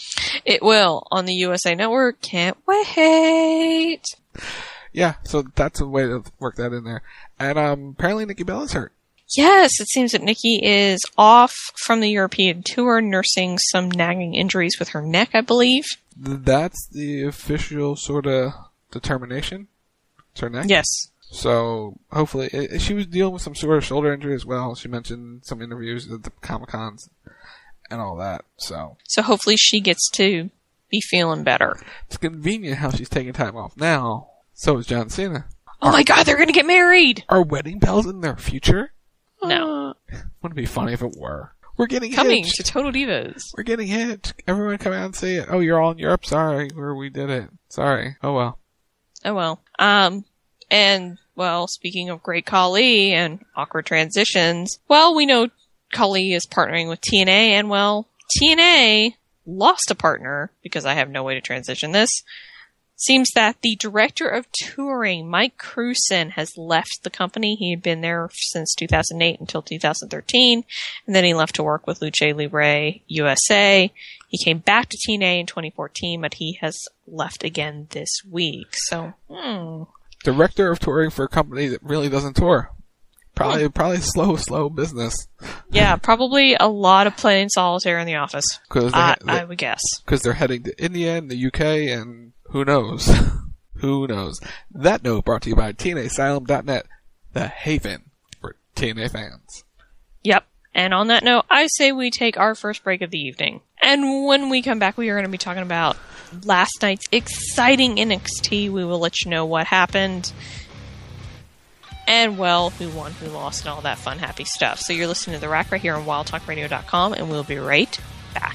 Speaker 10: It will on the USA Network. Can't wait.
Speaker 11: Yeah, so that's a way to work that in there. And apparently Nikki Bella's hurt.
Speaker 10: Yes, it seems that Nikki is off from the European tour, nursing some nagging injuries with her neck, I believe.
Speaker 11: That's the official sort of determination? It's her neck?
Speaker 10: Yes.
Speaker 11: So, hopefully, she was dealing with some sort of shoulder injury as well. She mentioned some interviews at the Comic-Cons and all that, so
Speaker 10: hopefully she gets to be feeling better.
Speaker 11: It's convenient how she's taking time off now. So is John Cena.
Speaker 10: Oh my god, they're gonna get married!
Speaker 11: Are wedding bells in their future?
Speaker 10: No.
Speaker 11: Wouldn't it be funny if it were? We're getting
Speaker 10: coming
Speaker 11: hitched.
Speaker 10: to Total Divas.
Speaker 11: We're getting hitched. Everyone come out and see it. Oh, you're all in Europe? Sorry. We did it. Sorry. Oh well.
Speaker 10: Oh well. And, well, speaking of Great Khali and awkward transitions, well, we know Khali is partnering with TNA, and, well, TNA lost a partner, because I have no way to transition this. Seems that the director of touring, Mike Crewson, has left the company. He had been there since 2008 until 2013, and then he left to work with Lucha Libre USA. He came back to TNA in 2014, but he has left again this week. So,
Speaker 11: Director of touring for a company that really doesn't tour. Probably slow business.
Speaker 10: Yeah, probably a lot of playing solitaire in the office. I would guess. Because
Speaker 11: they're heading to India and the UK, and who knows? Who knows? That note brought to you by TNAsylum.net, the haven for TNA fans.
Speaker 10: Yep. And on that note, I say we take our first break of the evening. And when we come back, we are going to be talking about last night's exciting NXT. We will let you know what happened. And, well, who won, who lost, and all that fun, happy stuff. So you're listening to The Rack right here on WildTalkRadio.com, and we'll be right back.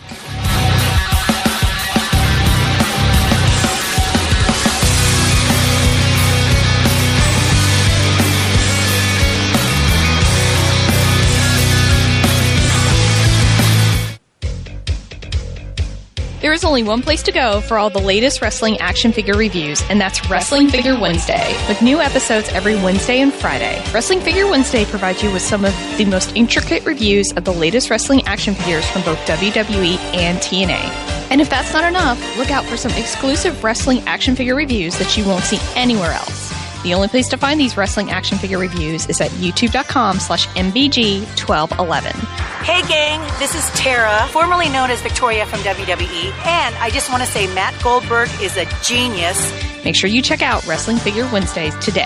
Speaker 12: There is only one place to go for all the latest wrestling action figure reviews, and that's Wrestling Figure Wednesday, with new episodes every Wednesday and Friday. Wrestling Figure Wednesday provides you with some of the most intricate reviews of the latest wrestling action figures from both WWE and TNA. And if that's not enough, look out for some exclusive wrestling action figure reviews that you won't see anywhere else. The only place to find these wrestling action figure reviews is at youtube.com/mbg1211.
Speaker 13: Hey gang, this is Tara, formerly known as Victoria from WWE, and I just want to say Matt Goldberg is a genius.
Speaker 12: Make sure you check out Wrestling Figure Wednesdays today.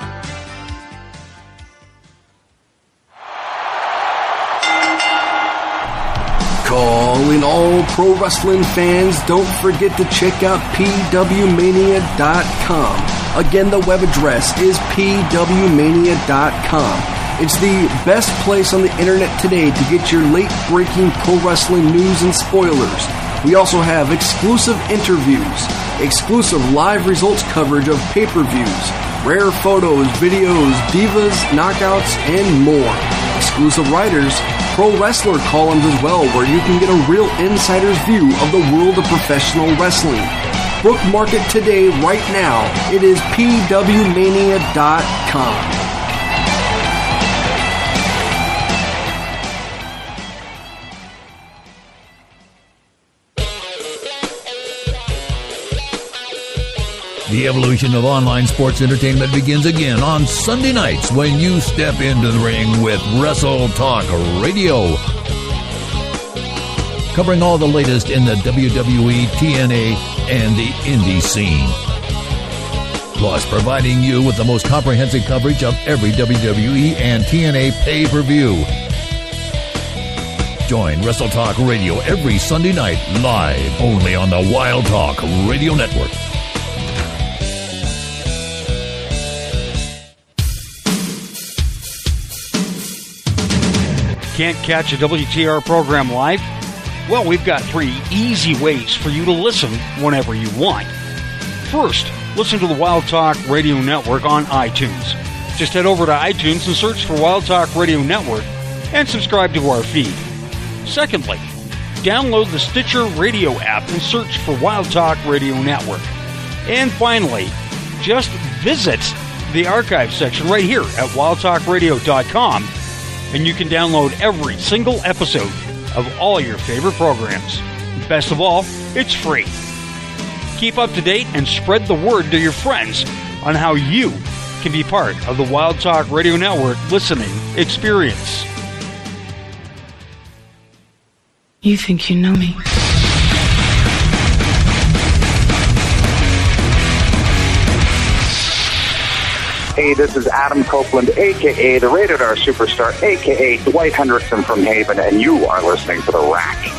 Speaker 1: Calling all pro wrestling fans, don't forget to check out pwmania.com. Again, the web address is pwmania.com. It's the best place on the internet today to get your late-breaking pro wrestling news and spoilers. We also have exclusive interviews, exclusive live results coverage of pay-per-views, rare photos, videos, divas, knockouts, and more. Exclusive writers, pro wrestler columns as well, where you can get a real insider's view of the world of professional wrestling. Bookmark it today, right now. It is pwmania.com.
Speaker 14: The evolution of online sports entertainment begins again on Sunday nights when you step into the ring with Wrestle Talk Radio. Covering all the latest in the WWE, TNA, and the indie scene. Plus, providing you with the most comprehensive coverage of every WWE and TNA pay-per-view. Join Wrestle Talk Radio every Sunday night, live, only on the Wild Talk Radio Network.
Speaker 15: Can't catch a WTR program live? Well, we've got 3 easy ways for you to listen whenever you want. First, listen to the Wild Talk Radio Network on iTunes. Just head over to iTunes and search for Wild Talk Radio Network and subscribe to our feed. Secondly, download the Stitcher Radio app and search for Wild Talk Radio Network. And finally, just visit the archive section right here at wildtalkradio.com, and you can download every single episode of all your favorite programs. Best of all, it's free. Keep up to date and spread the word to your friends on how you can be part of the Wild Talk Radio Network listening experience.
Speaker 16: You think you know me?
Speaker 3: Hey, this is Adam Copeland, a.k.a. the Rated R Superstar, a.k.a. Dwight Hendrickson from Haven, and you are listening to The Rack.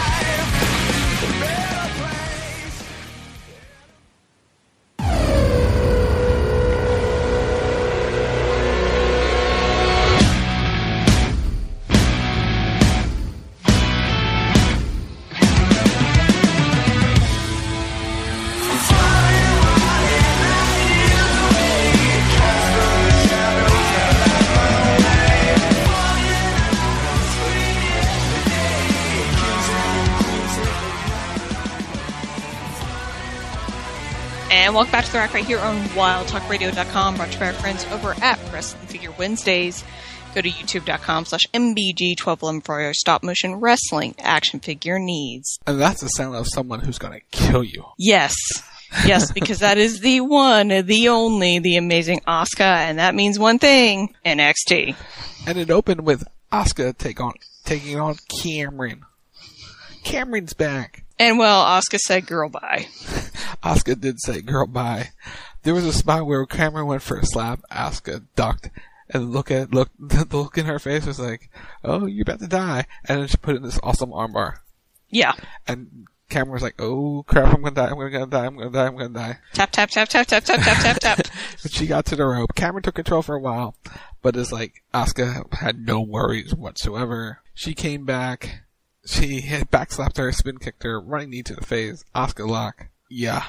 Speaker 10: And welcome back to The Rack right here on WildTalkRadio.com, brought to you by our friends over at Wrestling Figure Wednesdays. Go to YouTube.com/MBG1211 for your stop-motion wrestling action figure needs.
Speaker 11: And that's the sound of someone who's going to kill you.
Speaker 10: Yes. Yes, because that is the one, the only, the amazing Asuka, and that means one thing, NXT.
Speaker 11: And it opened with Asuka taking on Cameron. Cameron's back.
Speaker 10: And well, Asuka said girl bye.
Speaker 11: Asuka did say girl bye. There was a spot where Cameron went for a slap, Asuka ducked, and the look in her face was like, oh, you're about to die. And then she put in this awesome armbar.
Speaker 10: Yeah.
Speaker 11: And Cameron was like, oh crap, I'm gonna die.
Speaker 10: Tap, tap, tap, tap, tap, tap, tap, tap, tap.
Speaker 11: But she got to the rope. Cameron took control for a while, but it's like, Asuka had no worries whatsoever. She came back. She had backslapped her, spin kicked her, running knee to the face, Asuka lock. Yeah.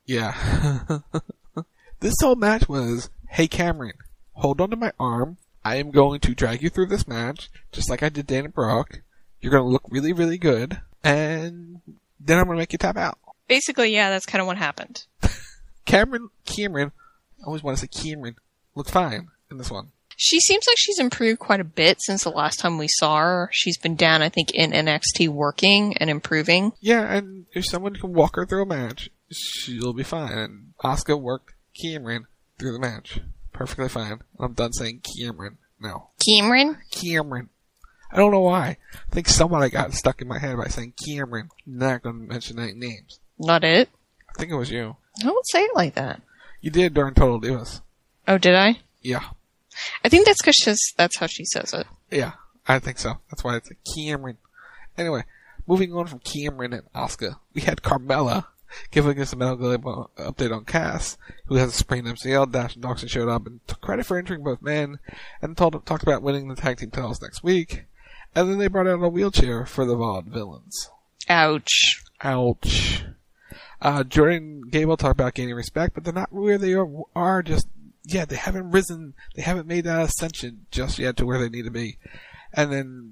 Speaker 11: This whole match was, hey Cameron, hold on to my arm. I am going to drag you through this match, just like I did Dana Brooke. You're going to look really, really good, and then I'm going to make you tap out.
Speaker 10: Basically, yeah, that's kind of what happened.
Speaker 11: Cameron, I always want to say Cameron, looked fine in this one.
Speaker 10: She seems like she's improved quite a bit since the last time we saw her. She's been down, I think, in NXT working and improving.
Speaker 11: Yeah, and if someone can walk her through a match, she'll be fine. And Asuka worked Cameron through the match. Perfectly fine. I'm done saying Cameron now.
Speaker 10: Cameron?
Speaker 11: Cameron. I don't know why. I think somebody got stuck in my head by saying Cameron. Not going to mention any names.
Speaker 10: Not it?
Speaker 11: I think it was you.
Speaker 10: I don't say it like that.
Speaker 11: You did during Total Divas.
Speaker 10: Oh, did I?
Speaker 11: Yeah.
Speaker 10: I think that's because that's how she says it.
Speaker 11: Yeah, I think so. That's why it's a Cameron. Anyway, moving on from Cameron and Asuka, we had Carmella giving us a medical update on Cass, who has a sprained MCL. Dash and Dawson showed up and took credit for injuring both men, and talked about winning the tag team titles next week. And then they brought out a wheelchair for the Vaudevillains.
Speaker 10: Ouch.
Speaker 11: Jordan Gable talked about gaining respect, but they're not where they are just. Yeah, they haven't risen. They haven't made that ascension just yet to where they need to be. And then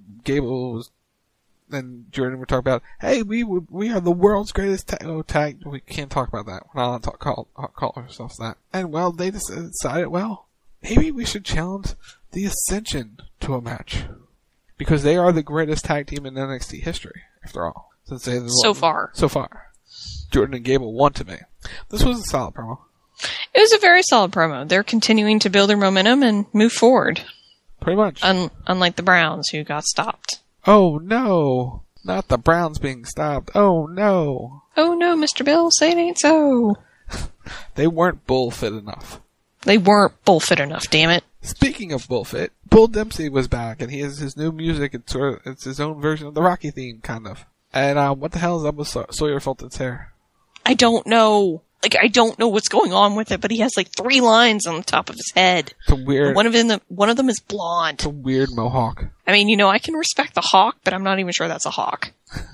Speaker 11: then Jordan would talk about, hey, we are the world's greatest tag. We can't talk about that. We're not allowed to call ourselves that. And well, they decided, well, maybe we should challenge the Ascension to a match. Because they are the greatest tag team in NXT history, after all. So far. Jordan and Gable won to me. This was a solid promo.
Speaker 10: It was a very solid promo. They're continuing to build their momentum and move forward.
Speaker 11: Pretty much.
Speaker 10: Unlike the Browns, who got stopped.
Speaker 11: Oh no! Not the Browns being stopped. Oh no!
Speaker 10: Oh no, Mr. Bill, say it ain't so.
Speaker 11: They weren't bullfit enough.
Speaker 10: Damn it.
Speaker 11: Speaking of bullfit, Bull Dempsey was back, and he has his new music. It's his own version of the Rocky theme, kind of. And what the hell is up with Sawyer Fulton's hair?
Speaker 10: I don't know. I don't know what's going on with it, but he has 3 lines on the top of his head.
Speaker 11: It's a weird.
Speaker 10: One of them is blonde.
Speaker 11: It's a weird mohawk.
Speaker 10: I mean, I can respect the hawk, but I'm not even sure that's a hawk.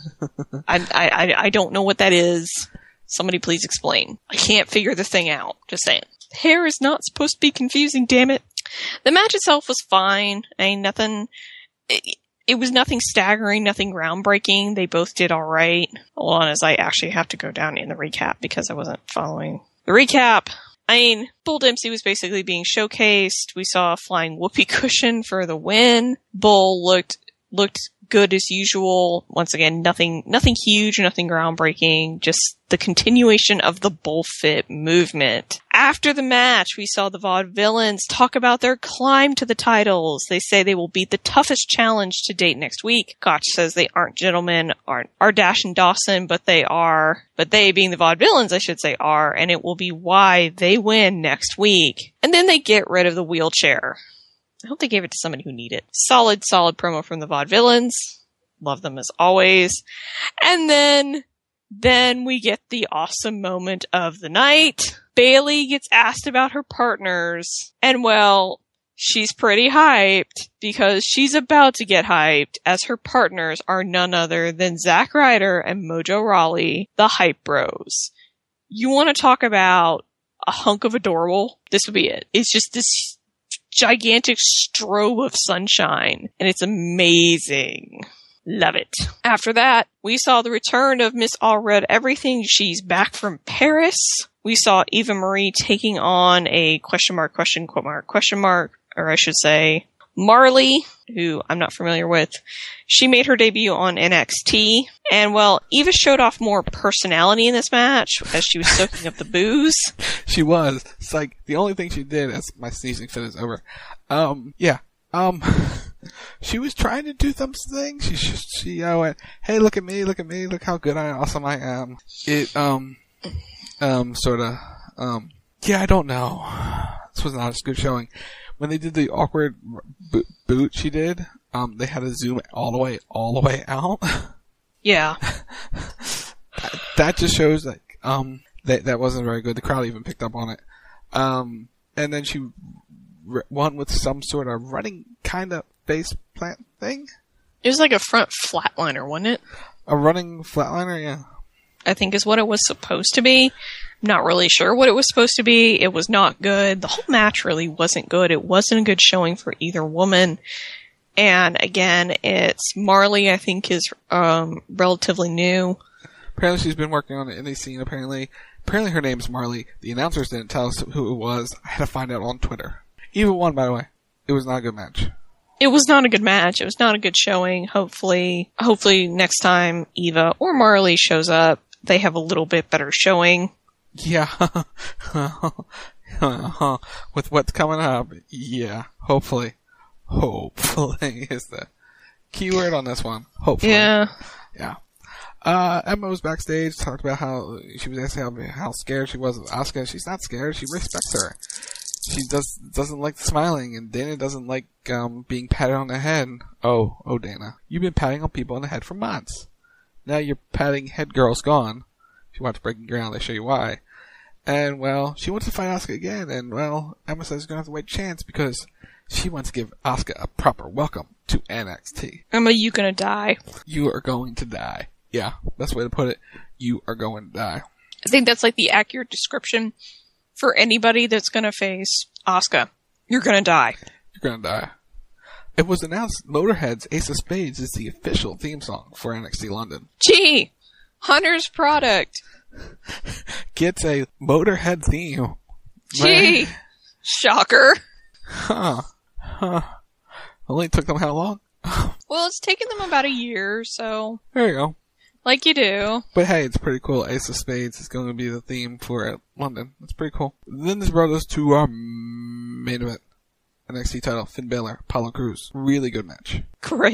Speaker 10: I don't know what that is. Somebody please explain. I can't figure the thing out. Just saying. Hair is not supposed to be confusing, damn it. The match itself was fine. I mean, nothing. It was nothing staggering, nothing groundbreaking. They both did all right. Hold on, as I actually have to go down in the recap because I wasn't following the recap. I mean, Bull Dempsey was basically being showcased. We saw a flying whoopee cushion for the win. Bull looked good as usual. Once again, nothing huge, nothing groundbreaking, just the continuation of the bullfit movement. After the match, we saw the Vaudevillains talk about their climb to the titles. They say they will beat the toughest challenge to date next week. Gotch says they aren't gentlemen, aren't Dash and Dawson, but they are. But they, being the Vaudevillains, I should say, are, and it will be why they win next week. And then they get rid of the wheelchair. I hope they gave it to somebody who needed it. Solid promo from the Vaudevillains. Love them as always. And then we get the awesome moment of the night. Bayley gets asked about her partners. And well, she's pretty hyped because she's about to get hyped as her partners are none other than Zack Ryder and Mojo Rawley, the Hype Bros. You want to talk about a hunk of adorable? This would be it. It's just this gigantic strobe of sunshine, and it's amazing. Love it. After that, we saw the return of Miss Allred Everything. She's back from Paris. We saw Eva Marie taking on a question mark, or I should say, Marley, who I'm not familiar with. She made her debut on NXT. And, well, Eva showed off more personality in this match as she was soaking up the booze.
Speaker 11: She was. It's like the only thing she did as my sneezing fit is over. She was trying to do something. She went, hey, look at me, look how good awesome I am. I don't know. This was not a good showing. When they did the awkward boot she did, they had to zoom all the way out. Yeah. that just shows that wasn't very good. The crowd even picked up on it. And then she won with some sort of running kind of face plant thing.
Speaker 10: It was like a front flatliner, wasn't it?
Speaker 11: A running flatliner, yeah.
Speaker 10: I think is what it was supposed to be. I'm not really sure what it was supposed to be. It was not good. The whole match really wasn't good. It wasn't a good showing for either woman. And again, it's Marley, I think, is relatively new.
Speaker 11: Apparently she's been working on the indie scene, apparently her name's Marley. The announcers didn't tell us who it was. I had to find out on Twitter. Eva won, by the way. It was not a good match.
Speaker 10: It was not a good match. It was not a good showing. Hopefully next time Eva or Marley shows up, they have a little bit better showing.
Speaker 11: Yeah. With what's coming up, yeah. Hopefully is the keyword on this one. Hopefully. Yeah. Emma was backstage, talked about how she was asking how scared she was of Asuka. She's not scared. She respects her. She doesn't like smiling, and Dana doesn't like being patted on the head. Oh, Dana, you've been patting on people on the head for months. Now you're patting head girls gone. If you watch Breaking Ground, they show you why. And, well, she wants to fight Asuka again, and, well, Emma says she's going to have to wait a chance because she wants to give Asuka a proper welcome to NXT.
Speaker 10: Emma, you gonna die.
Speaker 11: You are going to die. Yeah, best way to put it. You are going to die.
Speaker 10: I think that's like the accurate description for anybody that's gonna face Asuka. You're gonna die.
Speaker 11: You're gonna die. It was announced Motorhead's Ace of Spades is the official theme song for NXT London.
Speaker 10: Gee! Hunter's product.
Speaker 11: Gets a Motorhead theme.
Speaker 10: Gee! Right? Shocker.
Speaker 11: Huh. Only took them how long?
Speaker 10: Well, it's taken them about a year, so...
Speaker 11: There you go.
Speaker 10: Like you do.
Speaker 11: But hey, it's pretty cool. Ace of Spades is going to be the theme for London. That's pretty cool. Then this brought us to our main event. NXT title, Finn Balor, Apollo Crews. Really good match.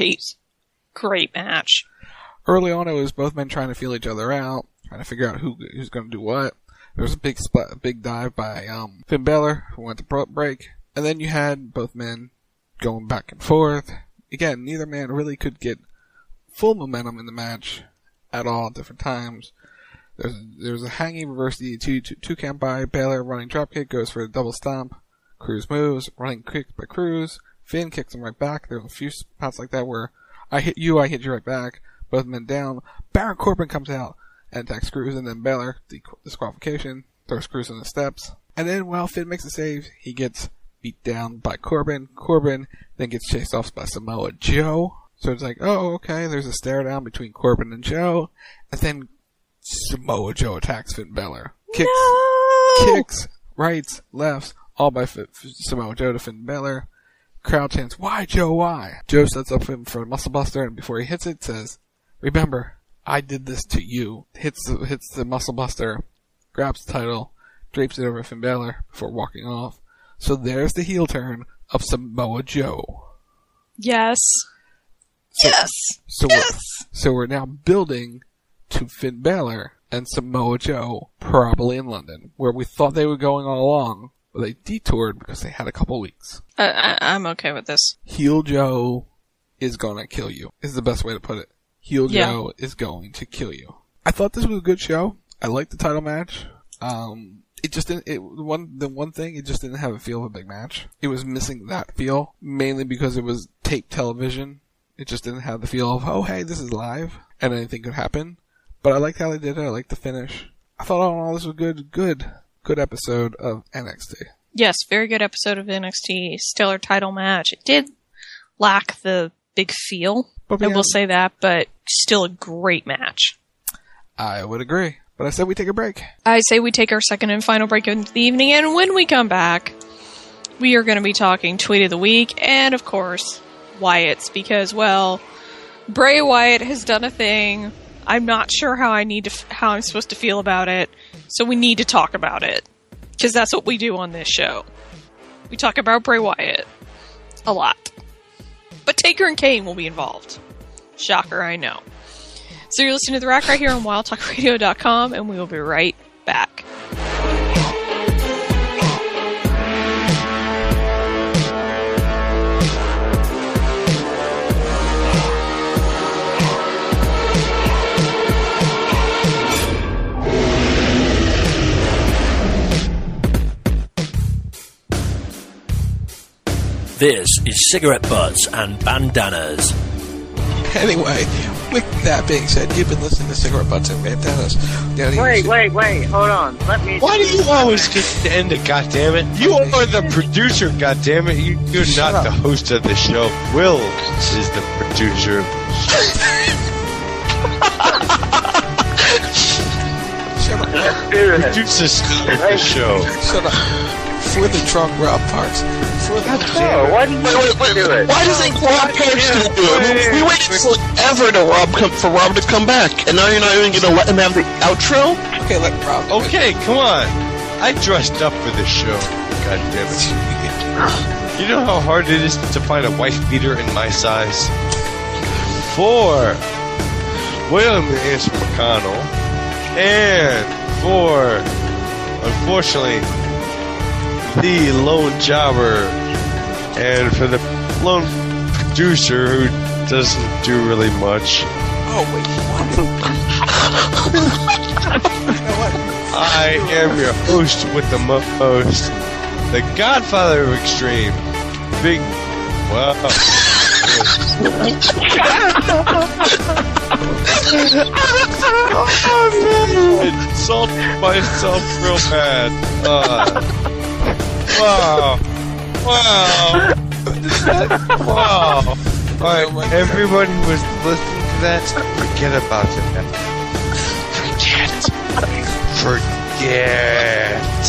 Speaker 11: Great match. Early on, it was both men trying to feel each other out, trying to figure out who's going to do what. There was a big dive by Finn Balor, who went to break. And then you had both men going back and forth. Again, neither man really could get full momentum in the match at all at different times. There's a hanging reverse DDT, two count by Balor, running dropkick, goes for a double stomp. Crews moves, running kick by Crews. Finn kicks him right back. There's a few spots like that where I hit you right back. Both men down. Baron Corbin comes out and attacks Crews, and then Balor, disqualification, throws Crews in the steps. And then, while Finn makes a save, he gets beat down by Corbin. Corbin then gets chased off by Samoa Joe. So it's like, oh, okay, there's a stare down between Corbin and Joe. And then Samoa Joe attacks Finn Balor. Kicks, rights, lefts, all by Samoa Joe to Finn Balor. crowd chants, "Why, Joe, why?" Joe sets up him for a muscle buster, and before he hits it, says, "Remember, I did this to you." Hits the muscle buster, grabs the title, drapes it over Finn Balor before walking off. So there's the heel turn of Samoa Joe.
Speaker 10: Yes.
Speaker 11: So we're now building to Finn Balor and Samoa Joe, probably in London, where we thought they were going all along, but they detoured because they had a couple weeks.
Speaker 10: I'm okay with this.
Speaker 11: Heel Joe is gonna kill you, is the best way to put it. Heel Joe is going to kill you. I thought this was a good show. I liked the title match. It just didn't, the one thing, it just didn't have a feel of a big match. It was missing that feel, mainly because it was taped television. It just didn't have the feel of, oh hey, this is live, and anything could happen. But I liked how they did it. I liked the finish. I thought, all in all, this was a good episode of NXT.
Speaker 10: Yes, very good episode of NXT. Stellar title match. It did lack the big feel, I will say that, but still a great match.
Speaker 11: I would agree. But I said we take a break.
Speaker 10: I say we take our second and final break of the evening, and when we come back, we are going to be talking Tweet of the Week, and of course, Wyatt's, because, well, Bray Wyatt has done a thing. I'm not sure how I'm supposed to feel about it, so we need to talk about it, because that's what we do on this show. We talk about Bray Wyatt a lot. But Taker and Kane will be involved. Shocker, I know. So you're listening to The Rack right here on WildTalkRadio.com, and we will be right back.
Speaker 17: This is Cigarette Butts and Bandanas.
Speaker 11: Anyway, with that being said, you've been listening to Cigarette Butts and Bandanas.
Speaker 4: Wait, hold on.
Speaker 18: Why do you always get to end it, goddammit? You are the producer, goddammit. You're not the host of the show. Will is the producer of the show.
Speaker 11: Shut up.
Speaker 18: Produces the show.
Speaker 11: Shut up. For the drunk Rob Parks.
Speaker 4: Why do you do it?
Speaker 19: Why does Rob Parks do it? We waited forever for Rob to come back, and now you're not even going to let him have the outro?
Speaker 11: Okay, let Rob.
Speaker 18: Okay, come on. I dressed up for this show. God damn it. You know how hard it is to find a wife beater in my size? For William S. McConnell, and for, unfortunately, the lone jobber, and for the lone producer who doesn't do really much.
Speaker 11: Oh, wait, what?
Speaker 18: I am your host with the most, the Godfather of Extreme, Big, well, I insulted myself real bad. Wow. Alright, everybody was listening to that. Forget about it. Forget.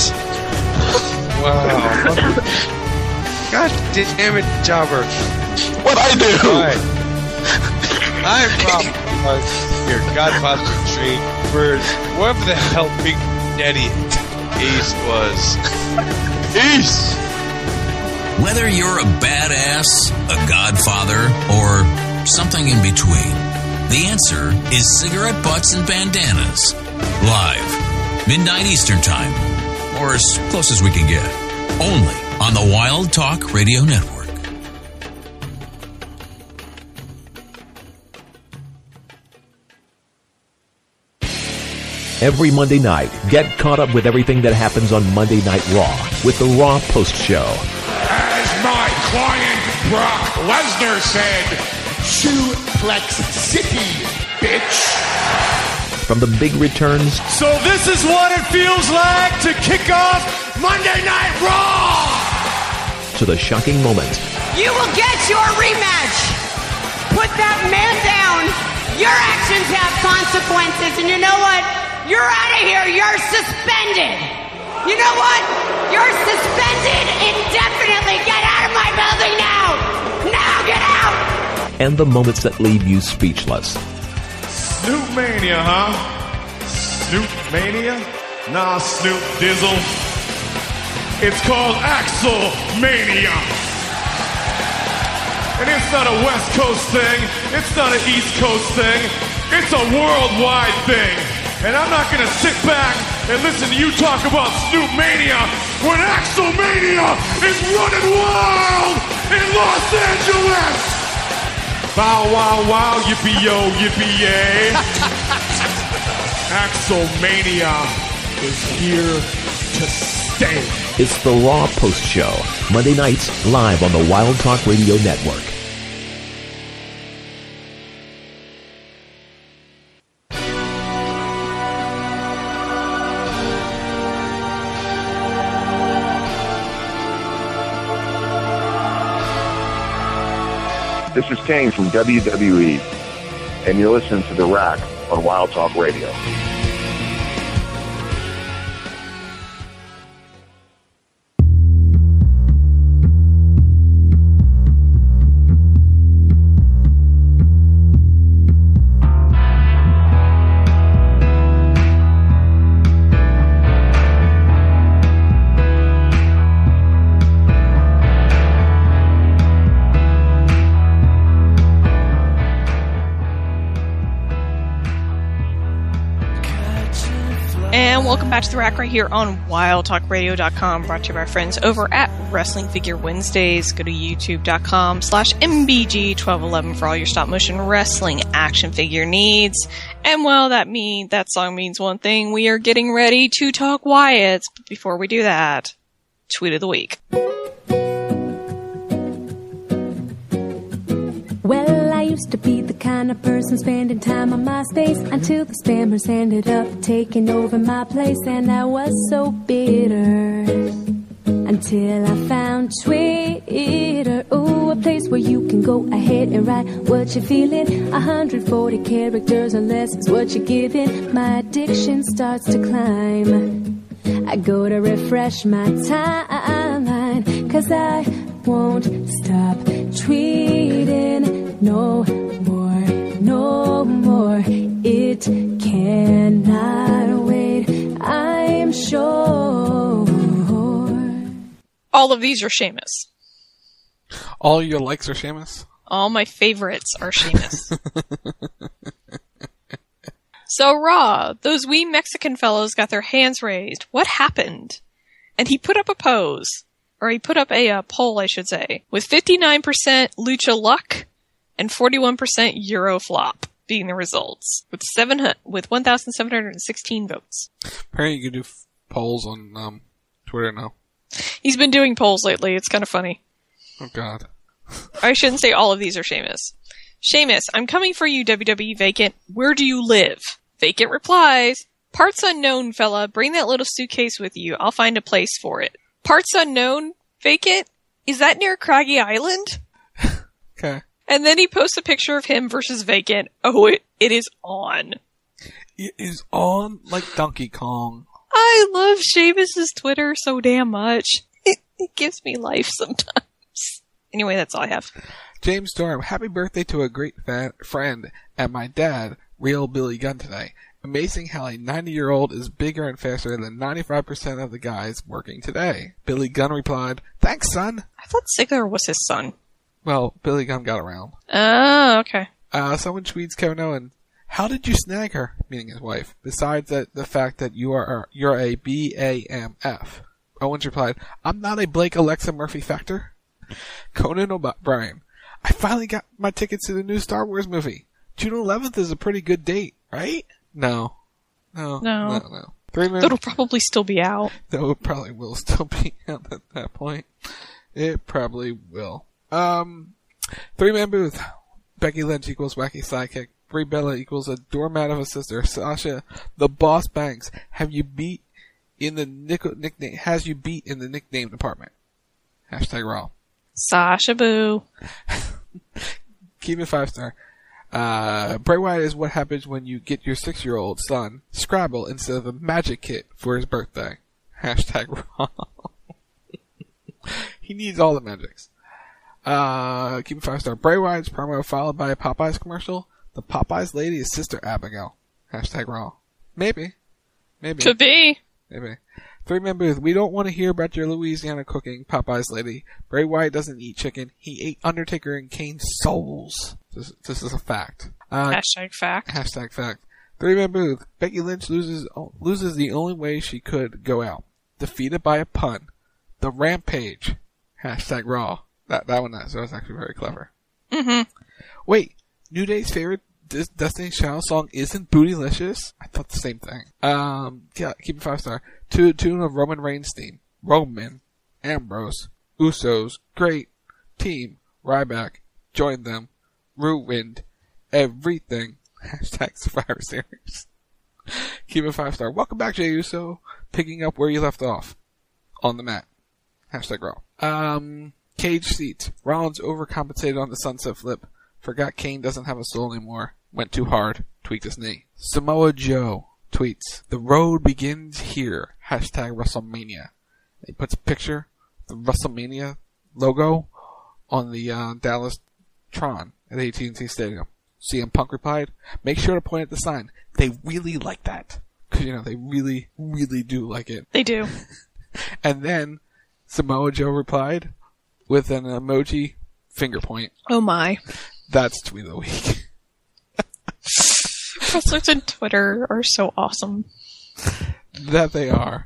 Speaker 18: Wow. God damn it, Jobber.
Speaker 19: What'd I do?
Speaker 18: Alright. I'm Rob, your Godfather Extreme, for whoever the hell Big Daddy Ace was. Peace!
Speaker 14: Whether you're a badass, a godfather, or something in between, the answer is Cigarette Butts and Bandanas. Live, midnight Eastern Time, or as close as we can get. Only on the Wild Talk Radio Network.
Speaker 20: Every Monday night, get caught up with everything that happens on Monday Night Raw with the Raw Post Show.
Speaker 21: As my client Brock Lesnar said, Suplex City, bitch.
Speaker 20: From the big returns.
Speaker 21: So this is what it feels like to kick off Monday Night Raw.
Speaker 20: To the shocking moments.
Speaker 22: You will get your rematch. Put that man down. Your actions have consequences, and you know what? You're out of here. You're suspended. You know what? You're suspended indefinitely. Get out of my building now! Now, get out!
Speaker 20: And the moments that leave you speechless.
Speaker 21: Snoop Mania, huh? Snoop Mania? Nah, Snoop Dizzle. It's called Axel Mania. And it's not a West Coast thing. It's not an East Coast thing. It's a worldwide thing. And I'm not going to sit back and listen to you talk about Snoop Mania when Axel Mania is running wild in Los Angeles. Bow, wow, wow, yippee-yo, yippee-yay. Axel Mania is here to stay.
Speaker 20: It's the Raw Post Show, Monday nights live on the Wild Talk Radio Network.
Speaker 4: This is Kane from WWE, and you're listening to The Rack on Wild Talk Radio.
Speaker 10: Welcome back to The Rack right here on WildTalkRadio.com, brought to you by our friends over at Wrestling Figure Wednesdays. Go to YouTube.com/MBG1211 for all your stop motion wrestling action figure needs. And well, that song means one thing. We are getting ready to talk Wyatts. But before we do that, Tweet of the Week.
Speaker 2: Well, I used to be the kind of person spending time on MySpace until the spammers ended up taking over my place, and I was so bitter until I found Twitter. Ooh, a place where you can go ahead and write what you're feeling. 140 characters or less is what you're giving. My addiction starts to climb. I go to refresh my timeline, 'cause I won't stop tweeting no more, no more. It cannot wait, I'm sure.
Speaker 10: All of these are Sheamus.
Speaker 11: All your likes are Sheamus?
Speaker 10: All my favorites are Sheamus. So Raw, those wee Mexican fellows got their hands raised. What happened? And he put up a pose. Or he put up a poll, I should say, with 59% Lucha Luck and 41% Euroflop being the results, with 1,716 votes.
Speaker 11: Apparently you can do polls on Twitter now.
Speaker 10: He's been doing polls lately. It's kind of funny.
Speaker 11: Oh, God.
Speaker 10: I shouldn't say all of these are Sheamus. Sheamus, I'm coming for you, WWE Vacant. Where do you live? Vacant replies, parts unknown, fella. Bring that little suitcase with you. I'll find a place for it. Parts unknown, Vacant? Is that near Craggy Island?
Speaker 11: Okay.
Speaker 10: And then he posts a picture of him versus Vacant. Oh, it is on.
Speaker 11: It is on like Donkey Kong.
Speaker 10: I love Sheamus's Twitter so damn much. It gives me life sometimes. Anyway, that's all I have.
Speaker 11: James Storm, happy birthday to a great friend and my dad, Real Billy Gunn, today. Amazing how a 90-year-old is bigger and faster than 95% of the guys working today. Billy Gunn replied, thanks, son.
Speaker 10: I thought Ziggler was his son.
Speaker 11: Well, Billy Gunn got around.
Speaker 10: Oh, okay.
Speaker 11: Someone tweets Kevin Owens, how did you snag her? Meaning his wife. Besides the fact that you're a BAMF. Owens replied, I'm not a Blake Alexa Murphy factor. Conan O'Brien, I finally got my tickets to the new Star Wars movie. June 11th is a pretty good date, right? No. 3 minutes.
Speaker 10: It'll probably still be out.
Speaker 11: No, it probably will still be out at that point. It probably will. 3-man booth. Becky Lynch equals wacky sidekick. Brie Bella equals a doormat of a sister. Sasha, the Boss Banks, has you beat in the nickname department. Hashtag Raw.
Speaker 10: Sasha Boo.
Speaker 11: Keep it 5-star. Bray Wyatt is what happens when you get your 6-year-old son Scrabble instead of a magic kit for his birthday. Hashtag Raw. He needs all the magics. Keep it 5-star. Bray Wyatt's promo followed by a Popeyes commercial. The Popeyes lady is Sister Abigail. Hashtag Raw. Maybe.
Speaker 10: Could be.
Speaker 11: Maybe. 3-man booth. We don't want to hear about your Louisiana cooking, Popeyes lady. Bray Wyatt doesn't eat chicken. He ate Undertaker and Kane's souls. This is a fact.
Speaker 10: Hashtag fact.
Speaker 11: Hashtag fact. 3-man booth. Becky Lynch loses the only way she could go out. Defeated by a pun. The Rampage. Hashtag Raw. That one, that was actually very clever.
Speaker 10: Mm-hmm.
Speaker 11: Wait, New Day's favorite Destiny's Child song isn't Bootylicious? I thought the same thing. Yeah, keep it 5-star. Tune of Roman Reigns theme. Roman, Ambrose, Usos, great team, Ryback, join them, ruined everything. Hashtag Survivor Series. Keep it 5-star. Welcome back, Jey Uso. Picking up where you left off. On the mat. Hashtag Raw. Cage seat. Rollins overcompensated on the sunset flip. Forgot Kane doesn't have a soul anymore. Went too hard. Tweaked his knee. Samoa Joe tweets, the road begins here. Hashtag WrestleMania. He puts a picture of the WrestleMania logo on the Dallas Tron at AT&T Stadium. CM Punk replied, make sure to point at the sign. They really like that. Because, they really, really do like it.
Speaker 10: They do.
Speaker 11: And then Samoa Joe replied with an emoji finger point.
Speaker 10: Oh my.
Speaker 11: That's tweet of the week.
Speaker 10: Wrestlers on Twitter are so awesome.
Speaker 11: That they are.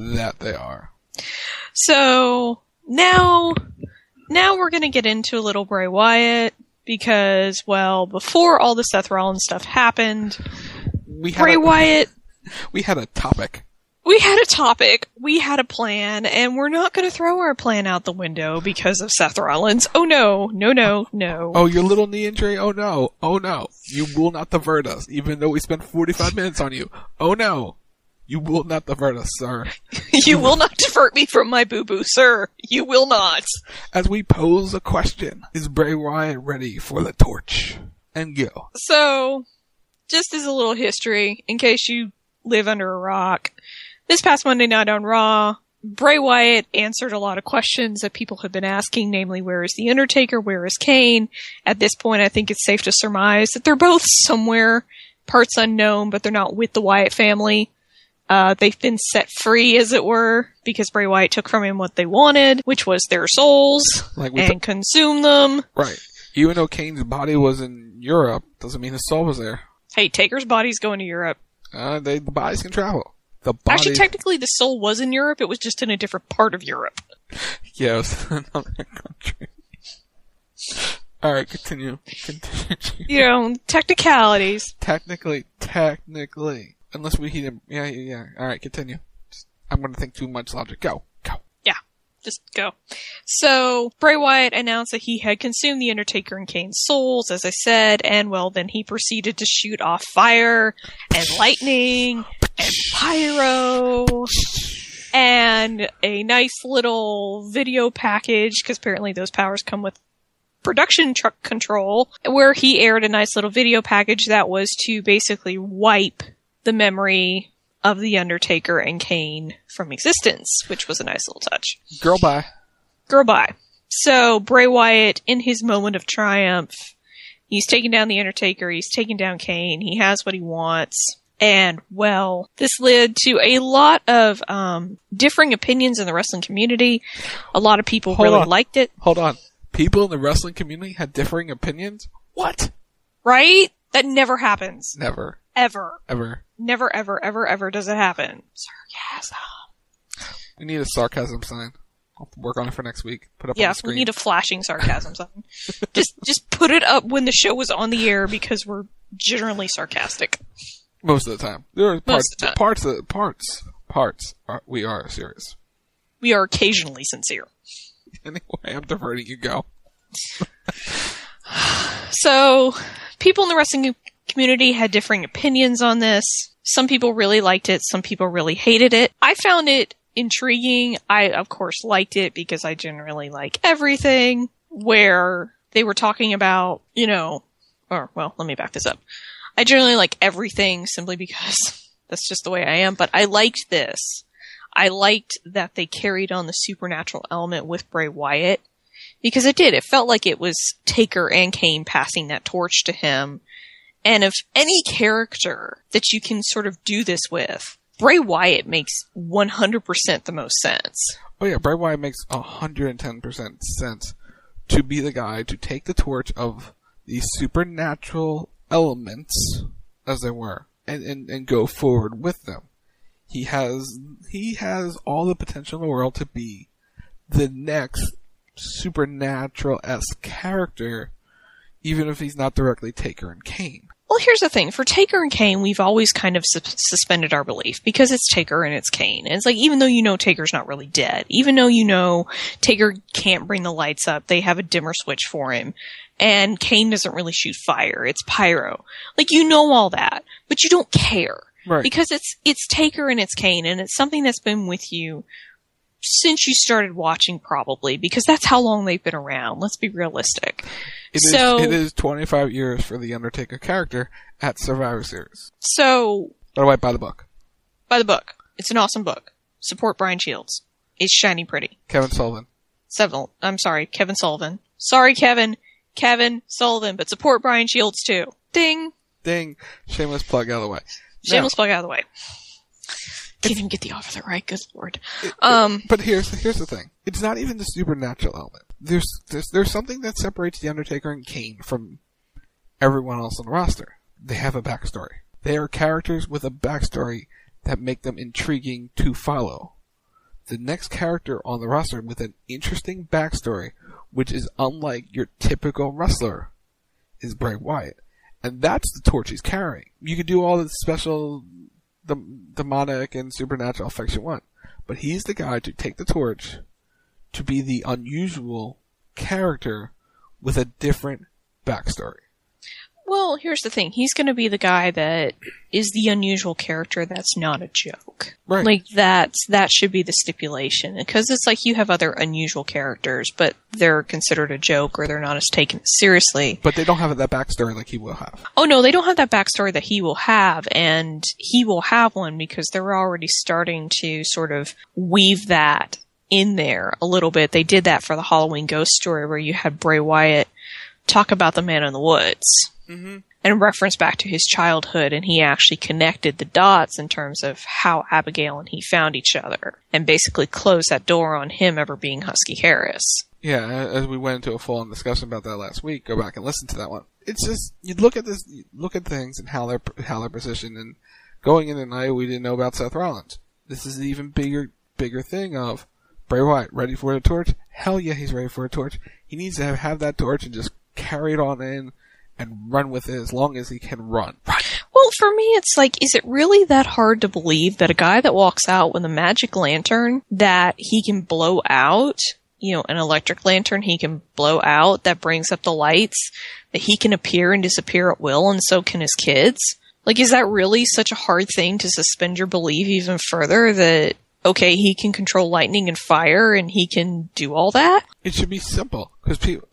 Speaker 10: So, now we're gonna get into a little Bray Wyatt, because, well, before all the Seth Rollins stuff happened, Bray Wyatt...
Speaker 11: We had a topic.
Speaker 10: We had a topic, we had a plan, and we're not going to throw our plan out the window because of Seth Rollins. Oh no.
Speaker 11: Oh, your little knee injury? Oh no. You will not divert us, even though we spent 45 minutes on you. Oh no. You will not divert us, sir.
Speaker 10: You will not divert me from my boo-boo, sir. You will not.
Speaker 11: As we pose a question, is Bray Wyatt ready for the torch? And go.
Speaker 10: So, just as a little history, in case you live under a rock, this past Monday night on Raw, Bray Wyatt answered a lot of questions that people have been asking, namely, where is The Undertaker, where is Kane? At this point, I think it's safe to surmise that they're both somewhere, parts unknown, but they're not with the Wyatt family. They've been set free, as it were, because Bray Wyatt took from him what they wanted, which was their souls, and consumed them.
Speaker 11: Right. Even though Kane's body was in Europe, doesn't mean his soul was there.
Speaker 10: Hey, Taker's body's going to Europe.
Speaker 11: The bodies can travel.
Speaker 10: Actually, technically, the soul was in Europe. It was just in a different part of Europe.
Speaker 11: Yeah, it was in another country. Alright, continue.
Speaker 10: Technicalities.
Speaker 11: Technically. Unless we heat him. Yeah. Alright, continue. I'm gonna think too much logic. Go.
Speaker 10: Yeah, just go. So, Bray Wyatt announced that he had consumed The Undertaker and Kane's souls, as I said, and well, then he proceeded to shoot off fire, and lightning, and pyro, and a nice little video package, because apparently those powers come with production truck control, where he aired a nice little video package that was to basically wipe the memory of The Undertaker and Kane from existence, which was a nice little touch.
Speaker 11: Girl bye.
Speaker 10: So, Bray Wyatt, in his moment of triumph, he's taken down The Undertaker, he's taken down Kane, he has what he wants. And, well, this led to a lot of differing opinions in the wrestling community. A lot of people liked it.
Speaker 11: Hold on. People in the wrestling community had differing opinions? What?
Speaker 10: Right? That never happens.
Speaker 11: Never.
Speaker 10: Ever.
Speaker 11: Never,
Speaker 10: ever does it happen. Sarcasm.
Speaker 11: We need a sarcasm sign. I'll work on it for next week. Put up on the screen.
Speaker 10: We need a flashing sarcasm sign. Just put it up when the show was on the air, because we're generally sarcastic.
Speaker 11: Most of the time. There are parts. We are serious.
Speaker 10: We are occasionally sincere.
Speaker 11: Anyway, I'm diverting you. Go.
Speaker 10: So, people in the wrestling community had differing opinions on this. Some people really liked it. Some people really hated it. I found it intriguing. I, of course, liked it because I generally like everything. Where they were talking about, let me back this up. I generally like everything simply because that's just the way I am. But I liked this. I liked that they carried on the supernatural element with Bray Wyatt, because it did. It felt like it was Taker and Kane passing that torch to him. And of any character that you can sort of do this with, Bray Wyatt makes 100% the most sense.
Speaker 11: Oh yeah, Bray Wyatt makes 110% sense to be the guy to take the torch of these supernatural elements, as they were, and go forward with them. He has all the potential in the world to be the next supernatural-esque character, even if he's not directly Taker and Kane.
Speaker 10: Well, here's the thing. For Taker and Kane, we've always kind of suspended our belief, because it's Taker and it's Kane. And it's like, even though you know Taker's not really dead, even though you know Taker can't bring the lights up, they have a dimmer switch for him, and Kane doesn't really shoot fire, it's pyro. Like, you know all that, but you don't care.
Speaker 11: Right.
Speaker 10: Because it's Taker and it's Kane, and it's something that's been with you since you started watching, probably, because that's how long they've been around. Let's be realistic.
Speaker 11: It is 25 years for the Undertaker character at Survivor Series.
Speaker 10: So,
Speaker 11: by the way, buy the book.
Speaker 10: Buy the book. It's an awesome book. Support Brian Shields. It's shiny pretty.
Speaker 11: Kevin Sullivan.
Speaker 10: Kevin Sullivan. Sorry, Kevin Sullivan, but support Brian Shields too. Ding.
Speaker 11: Ding. Shameless plug out of the way.
Speaker 10: Shameless plug out of the way. Can't even get the offer right, good lord.
Speaker 11: But here's the thing. It's not even the supernatural element. There's something that separates The Undertaker and Kane from everyone else on the roster. They have a backstory. They are characters with a backstory that make them intriguing to follow. The next character on the roster with an interesting backstory, which is unlike your typical wrestler, is Bray Wyatt. And that's the torch he's carrying. You can do all the special demonic and supernatural effects you want, but he's the guy to take the torch to be the unusual character with a different backstory.
Speaker 10: Well, here's the thing. He's going to be the guy that is the unusual character that's not a joke.
Speaker 11: Right.
Speaker 10: Like, that should be the stipulation. Because it's like you have other unusual characters, but they're considered a joke, or they're not as taken seriously.
Speaker 11: But they don't have that backstory like he will have.
Speaker 10: Oh no, they don't have that backstory that he will have, and he will have one because they're already starting to sort of weave that in there a little bit. They did that for the Halloween Ghost story, where you had Bray Wyatt talk about the Man in the Woods.
Speaker 11: Mm-hmm.
Speaker 10: And reference back to his childhood, and he actually connected the dots in terms of how Abigail and he found each other, and basically closed that door on him ever being Husky Harris.
Speaker 11: Yeah, as we went into a full-on discussion about that last week, go back and listen to that one. It's just, you look at things and how they're positioned, and going into the night, we didn't know about Seth Rollins. This is an even bigger thing of Bray Wyatt ready for a torch. Hell yeah, he's ready for a torch. He needs to have that torch and just carry it on in and run with it as long as he can run.
Speaker 10: Well, for me, it's like, is it really that hard to believe that a guy that walks out with a magic lantern that he can blow out, an electric lantern he can blow out that brings up the lights, that he can appear and disappear at will, and so can his kids? Like, is that really such a hard thing to suspend your belief even further that, okay, he can control lightning and fire and he can do all that?
Speaker 11: It should be simple, because people...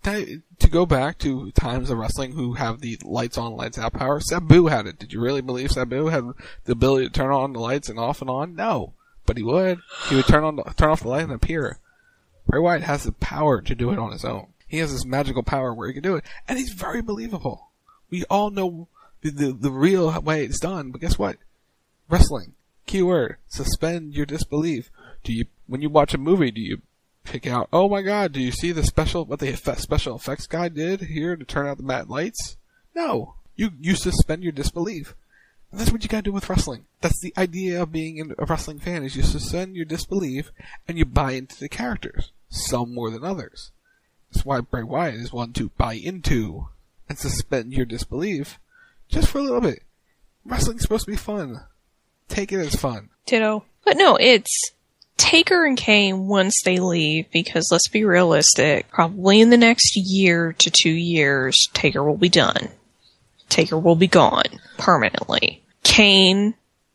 Speaker 11: To go back to times of wrestling who have the lights on, lights out power, Sabu had it. Did you really believe Sabu had the ability to turn on the lights and off and on? No. But he would. He would turn off the light and appear. Bray Wyatt has the power to do it on his own. He has this magical power where he can do it. And he's very believable. We all know the real way it's done, but guess what? Wrestling. Keyword. Suspend your disbelief. When you watch a movie, do you pick out, oh my god, do you see what the special effects guy did here to turn out the matte lights? No. You suspend your disbelief. And that's what you gotta do with wrestling. That's the idea of being a wrestling fan, is you suspend your disbelief and you buy into the characters. Some more than others. That's why Bray Wyatt is one to buy into and suspend your disbelief just for a little bit. Wrestling's supposed to be fun. Take it as fun.
Speaker 10: Ditto. But no, it's Taker and Kane once they leave, because let's be realistic, probably in the next year to 2 years, Taker will be done. Taker will be gone permanently. Kane,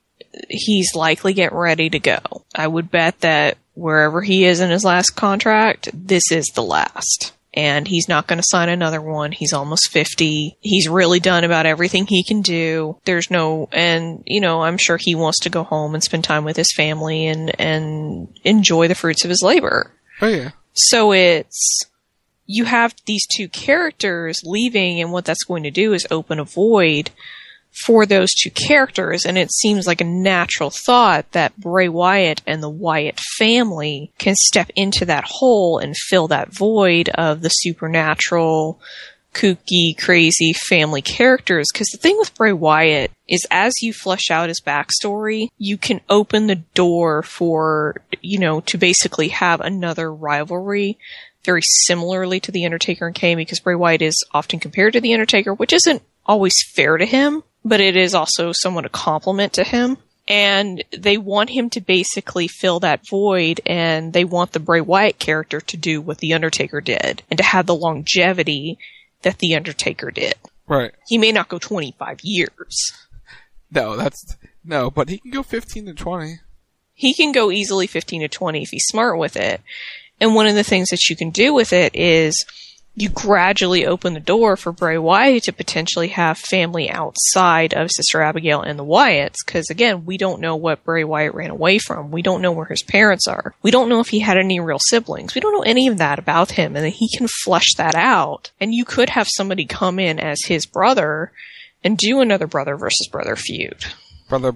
Speaker 10: he's likely getting ready to go. I would bet that wherever he is in his last contract, this is the last. and he's not going to sign another one. He's almost 50. He's really done about everything he can do. And I'm sure he wants to go home and spend time with his family and enjoy the fruits of his labor.
Speaker 11: Oh, yeah.
Speaker 10: So you have these two characters leaving, and what that's going to do is open a void for those two characters, and it seems like a natural thought that Bray Wyatt and the Wyatt family can step into that hole and fill that void of the supernatural, kooky, crazy family characters. Because the thing with Bray Wyatt is, as you flesh out his backstory, you can open the door for, to basically have another rivalry very similarly to The Undertaker and Kane, because Bray Wyatt is often compared to The Undertaker, which isn't always fair to him, but it is also somewhat a compliment to him. And they want him to basically fill that void, and they want the Bray Wyatt character to do what The Undertaker did, and to have the longevity that The Undertaker did.
Speaker 11: Right.
Speaker 10: He may not go 25 years.
Speaker 11: No, but he can go 15 to 20.
Speaker 10: He can go easily 15 to 20 if he's smart with it. And one of the things that you can do with it is you gradually open the door for Bray Wyatt to potentially have family outside of Sister Abigail and the Wyatts, because again, we don't know what Bray Wyatt ran away from. We don't know where his parents are. We don't know if he had any real siblings. We don't know any of that about him, and then he can flesh that out. And you could have somebody come in as his brother and do another brother versus brother feud.
Speaker 11: Brother,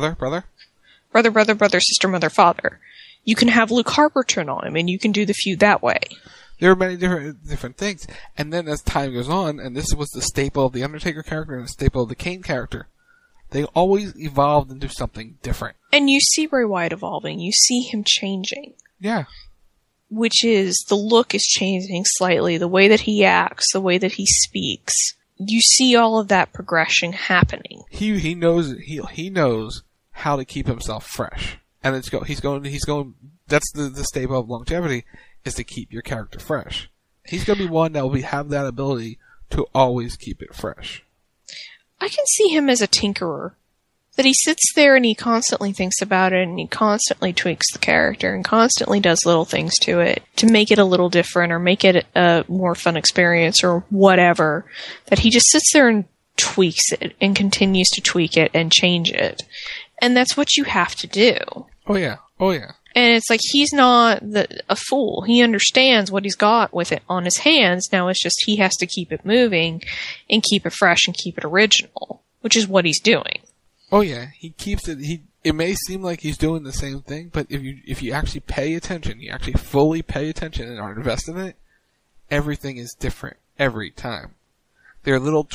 Speaker 10: sister, mother, father. You can have Luke Harper turn on him, and you can do the feud that way.
Speaker 11: There are many different things. And then as time goes on, and this was the staple of the Undertaker character and the staple of the Kane character, they always evolved into something different.
Speaker 10: And you see Bray Wyatt evolving. You see him changing.
Speaker 11: Yeah.
Speaker 10: Which is, the look is changing slightly, the way that he acts, the way that he speaks. You see all of that progression happening.
Speaker 11: He knows how to keep himself fresh. And he's going, that's the staple of longevity, is to keep your character fresh. He's going to be one that will have that ability to always keep it fresh.
Speaker 10: I can see him as a tinkerer. That he sits there and he constantly thinks about it, and he constantly tweaks the character and constantly does little things to it to make it a little different or make it a more fun experience or whatever. That he just sits there and tweaks it and continues to tweak it and change it. And that's what you have to do.
Speaker 11: Oh yeah.
Speaker 10: And it's like, he's not a fool. He understands what he's got with it on his hands. Now it's just he has to keep it moving and keep it fresh and keep it original, which is what he's doing.
Speaker 11: Oh yeah, he keeps it. It may seem like he's doing the same thing, but if you actually pay attention, you actually fully pay attention and are invested in it, everything is different every time. There are little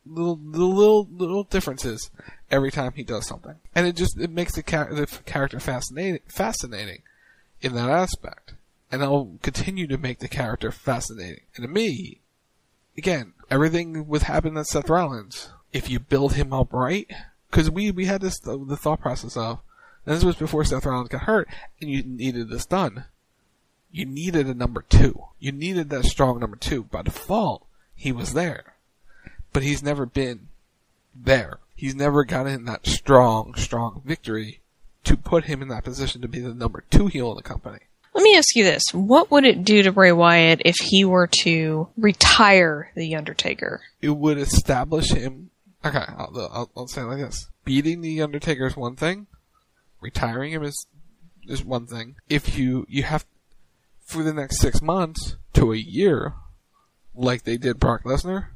Speaker 11: differences every time he does something, and it makes the character fascinating in that aspect, and it'll continue to make the character fascinating. And to me, again, everything with happened at Seth Rollins, if you build him up right, because we had the thought process of, and this was before Seth Rollins got hurt, and you needed this done. You needed a number 2. You needed that strong number 2. By default, he was there. But he's never been there. He's never gotten that strong victory to put him in that position to be the number 2 heel in the company.
Speaker 10: Let me ask you this. What would it do to Bray Wyatt if he were to retire The Undertaker?
Speaker 11: It would establish him. Okay, I'll say it like this. Beating The Undertaker is one thing. Retiring him is one thing. If you have, for the next 6 months to a year, like they did Brock Lesnar,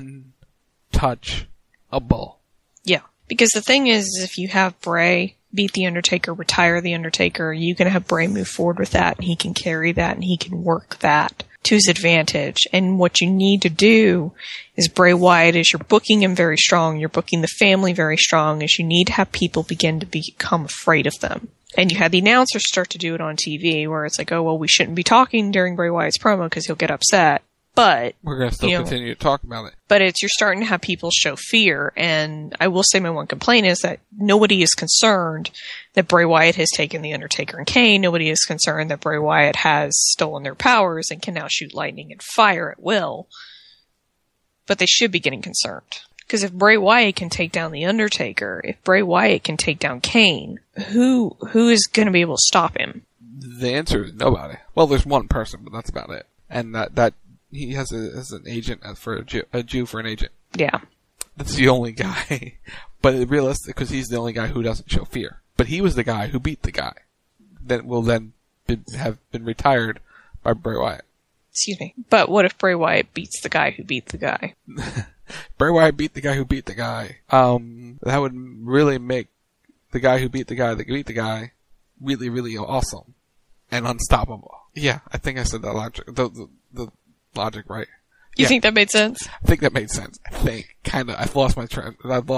Speaker 11: untouchable.
Speaker 10: Yeah, because the thing is, if you have Bray beat The Undertaker, retire The Undertaker, you can have Bray move forward with that, and he can carry that, and he can work that to his advantage. And what you need to do is, Bray Wyatt, is you're booking him very strong, you're booking the family very strong, is you need to have people begin to become afraid of them. And you had the announcers start to do it on TV, where it's like, oh, well, we shouldn't be talking during Bray Wyatt's promo because he'll get upset. But
Speaker 11: we're going to still continue to talk about it.
Speaker 10: But you're starting to have people show fear, and I will say my one complaint is that nobody is concerned that Bray Wyatt has taken The Undertaker and Kane. Nobody is concerned that Bray Wyatt has stolen their powers and can now shoot lightning and fire at will. But they should be getting concerned. Because if Bray Wyatt can take down The Undertaker, if Bray Wyatt can take down Kane, who is going to be able to stop him?
Speaker 11: The answer is nobody. Well, there's one person, but that's about it. And that he has an agent for a Jew for an agent.
Speaker 10: Yeah.
Speaker 11: That's the only guy. But realistic, because he's the only guy who doesn't show fear. But he was the guy who beat the guy that will then have been retired by Bray Wyatt.
Speaker 10: Excuse me. But what if Bray Wyatt beats the guy who beat the guy?
Speaker 11: Bray Wyatt beat the guy who beat the guy. That would really make the guy who beat the guy that beat the guy really, really awesome and unstoppable. Yeah, I think I said that logic. The logic right.
Speaker 10: You think that made sense?
Speaker 11: I think that made sense. I think. Kinda. I've lost my trend.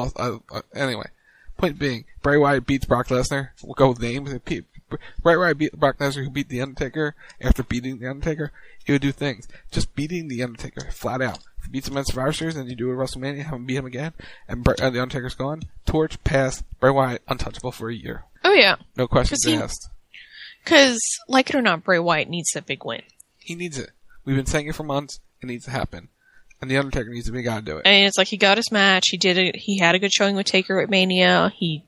Speaker 11: Anyway. Point being, Bray Wyatt beats Brock Lesnar. We'll go with names. Bray Wyatt beat Brock Lesnar, who beat The Undertaker. After beating The Undertaker, he would do things. Just beating The Undertaker, flat out. If he beats him at Survivor Series, and you do it at WrestleMania, have him beat him again, and The Undertaker's gone, torch, pass, Bray Wyatt, untouchable for a year.
Speaker 10: Oh yeah.
Speaker 11: No questions asked.
Speaker 10: Because, like it or not, Bray Wyatt needs that big win.
Speaker 11: He needs it. We've been saying it for months. It needs to happen. And The Undertaker needs to be the guy to do it.
Speaker 10: And it's like he got his match. He did it. He had a good showing with Taker at Mania. He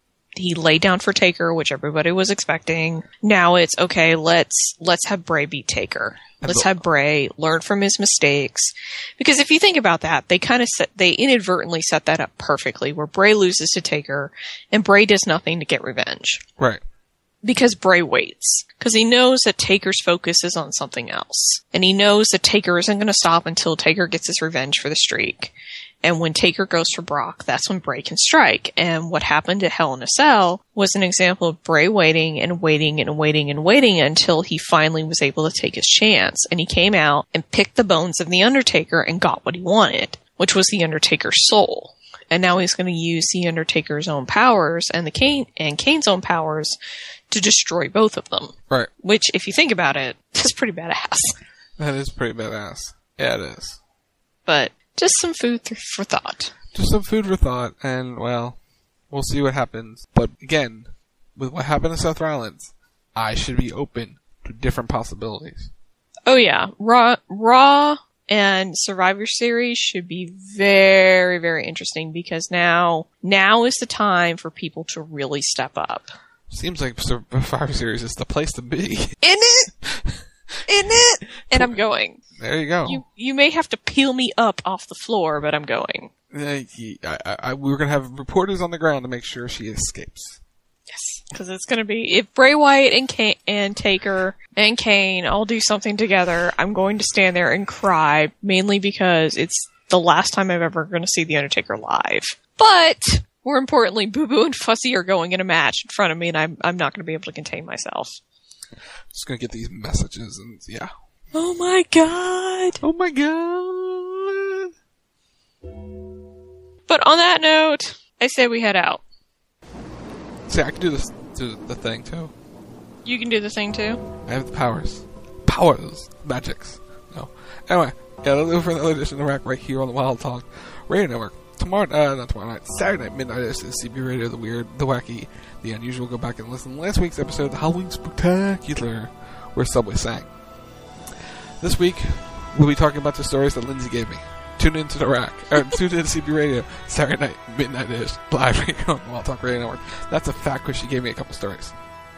Speaker 10: laid down for Taker, which everybody was expecting. Now it's okay. Let's have Bray beat Taker. Let's have Bray learn from his mistakes. Because if you think about that, they inadvertently set that up perfectly, where Bray loses to Taker and Bray does nothing to get revenge.
Speaker 11: Right.
Speaker 10: Because Bray waits. Because he knows that Taker's focus is on something else. And he knows that Taker isn't going to stop until Taker gets his revenge for the streak. And when Taker goes for Brock, that's when Bray can strike. And what happened at Hell in a Cell was an example of Bray waiting and waiting and waiting and waiting until he finally was able to take his chance. And he came out and picked the bones of The Undertaker and got what he wanted, which was The Undertaker's soul. And now he's going to use The Undertaker's own powers and Kane's own powers to destroy both of them.
Speaker 11: Right.
Speaker 10: Which, if you think about it, is pretty badass.
Speaker 11: That is pretty badass. Yeah, it is.
Speaker 10: But just some food for thought.
Speaker 11: Just some food for thought, and, well, we'll see what happens. But, again, with what happened to Seth Rollins, I should be open to different possibilities.
Speaker 10: Oh, yeah. Raw and Survivor Series should be very, very interesting, because now is the time for people to really step up.
Speaker 11: Seems like Survivor Series is the place to be.
Speaker 10: In it! And I'm going.
Speaker 11: There you go.
Speaker 10: You may have to peel me up off the floor, but I'm going.
Speaker 11: We're going to have reporters on the ground to make sure she escapes.
Speaker 10: Yes, because it's going to be, if Bray Wyatt and Taker and Kane all do something together, I'm going to stand there and cry, mainly because it's the last time I'm ever going to see The Undertaker live. But more importantly, Boo Boo and Fussy are going in a match in front of me, and I'm not going to be able to contain myself.
Speaker 11: Just going to get these messages, and yeah.
Speaker 10: Oh my god!
Speaker 11: Oh my god!
Speaker 10: But on that note, I say we head out.
Speaker 11: See, I can do the thing, too.
Speaker 10: You can do the thing, too?
Speaker 11: I have the powers. Magics. No. Anyway, yeah, that'll do it for another edition of the Rack right here on the Wild Talk Radio Network. Not tomorrow night, Saturday night, midnight, is CB Radio, the weird, the wacky, the unusual. Go back and listen to last week's episode, the Halloween Spectacular, where Subway sang. This week, we'll be talking about the stories that Lindsay gave me. Tune into the Rack, or tune into CB Radio, Saturday night, midnight-ish, live right here on the Wild Talk Radio Network. That's a fact, because she gave me a couple stories.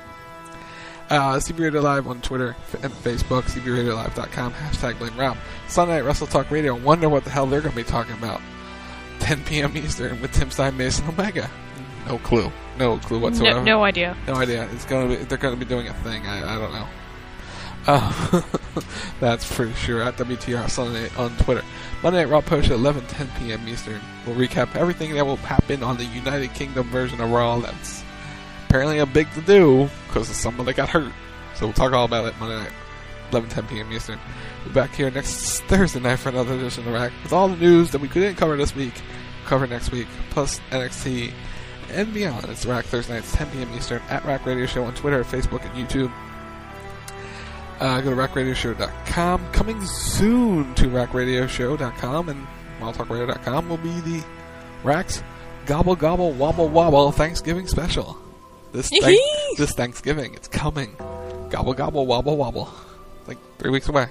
Speaker 11: CB Radio Live on Twitter and Facebook, CBRadioLive.com, #BlameRob. Sunday night, Wrestle Talk Radio. Wonder what the hell they're going to be talking about. 10 p.m. Eastern with Tim Stein, Mason Omega. No clue whatsoever.
Speaker 10: No idea.
Speaker 11: No idea. They're going to be doing a thing. I don't know. That's pretty sure. At WTR Sunday on Twitter. Monday Night Raw post at 11:10 p.m. Eastern. We'll recap everything that will happen on the United Kingdom version of Raw. That's apparently a big to do because someone that got hurt. So we'll talk all about it Monday night, 11:10 p.m. Eastern. We'll be back here next Thursday night for another edition of the Rack with all the news that we couldn't cover this week. Cover next week, plus NXT and beyond. It's Rack Thursday nights, 10 p.m. Eastern at Rack Radio Show on Twitter, Facebook, and YouTube. Go to rackradioshow.com. Coming soon to rackradioshow.com and wildtalkradio.com will be the Rack's Gobble Gobble Wobble Wobble Thanksgiving special. This Thanksgiving, it's coming. Gobble Gobble Wobble Wobble. Like 3 weeks away.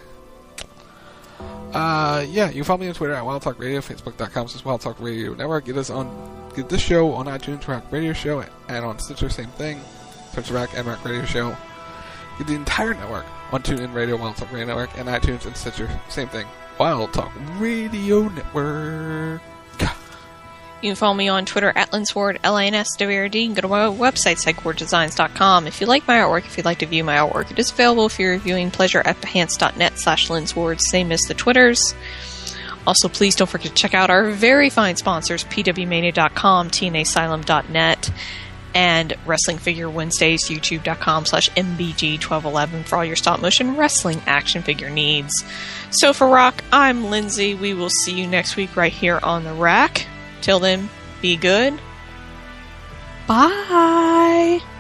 Speaker 11: Yeah, you can follow me on Twitter at Wild Talk Radio, Facebook.com/Wild Talk Radio Network. Get this show on iTunes, Rack Radio Show, and on Stitcher, same thing. Search Rack and Rack Radio Show. Get the entire network on TuneIn Radio, Wild Talk Radio Network, and iTunes and Stitcher. Same thing. Wild Talk Radio Network.
Speaker 10: You can follow me on Twitter at Linsward, LINSWRD. You can go to my website, psychwarddesigns.com. If you like my artwork, if you'd like to view my artwork, it is available if you're reviewing pleasure at behance.net/Linsward, same as the Twitters. Also, please don't forget to check out our very fine sponsors, pwmania.com, tnasylum.net, and Wrestling Figure Wednesdays, youtube.com/MBG1211 for all your stop-motion wrestling action figure needs. So for Rock, I'm Lindsay. We will see you next week right here on the Rack. Till then, be good. Bye.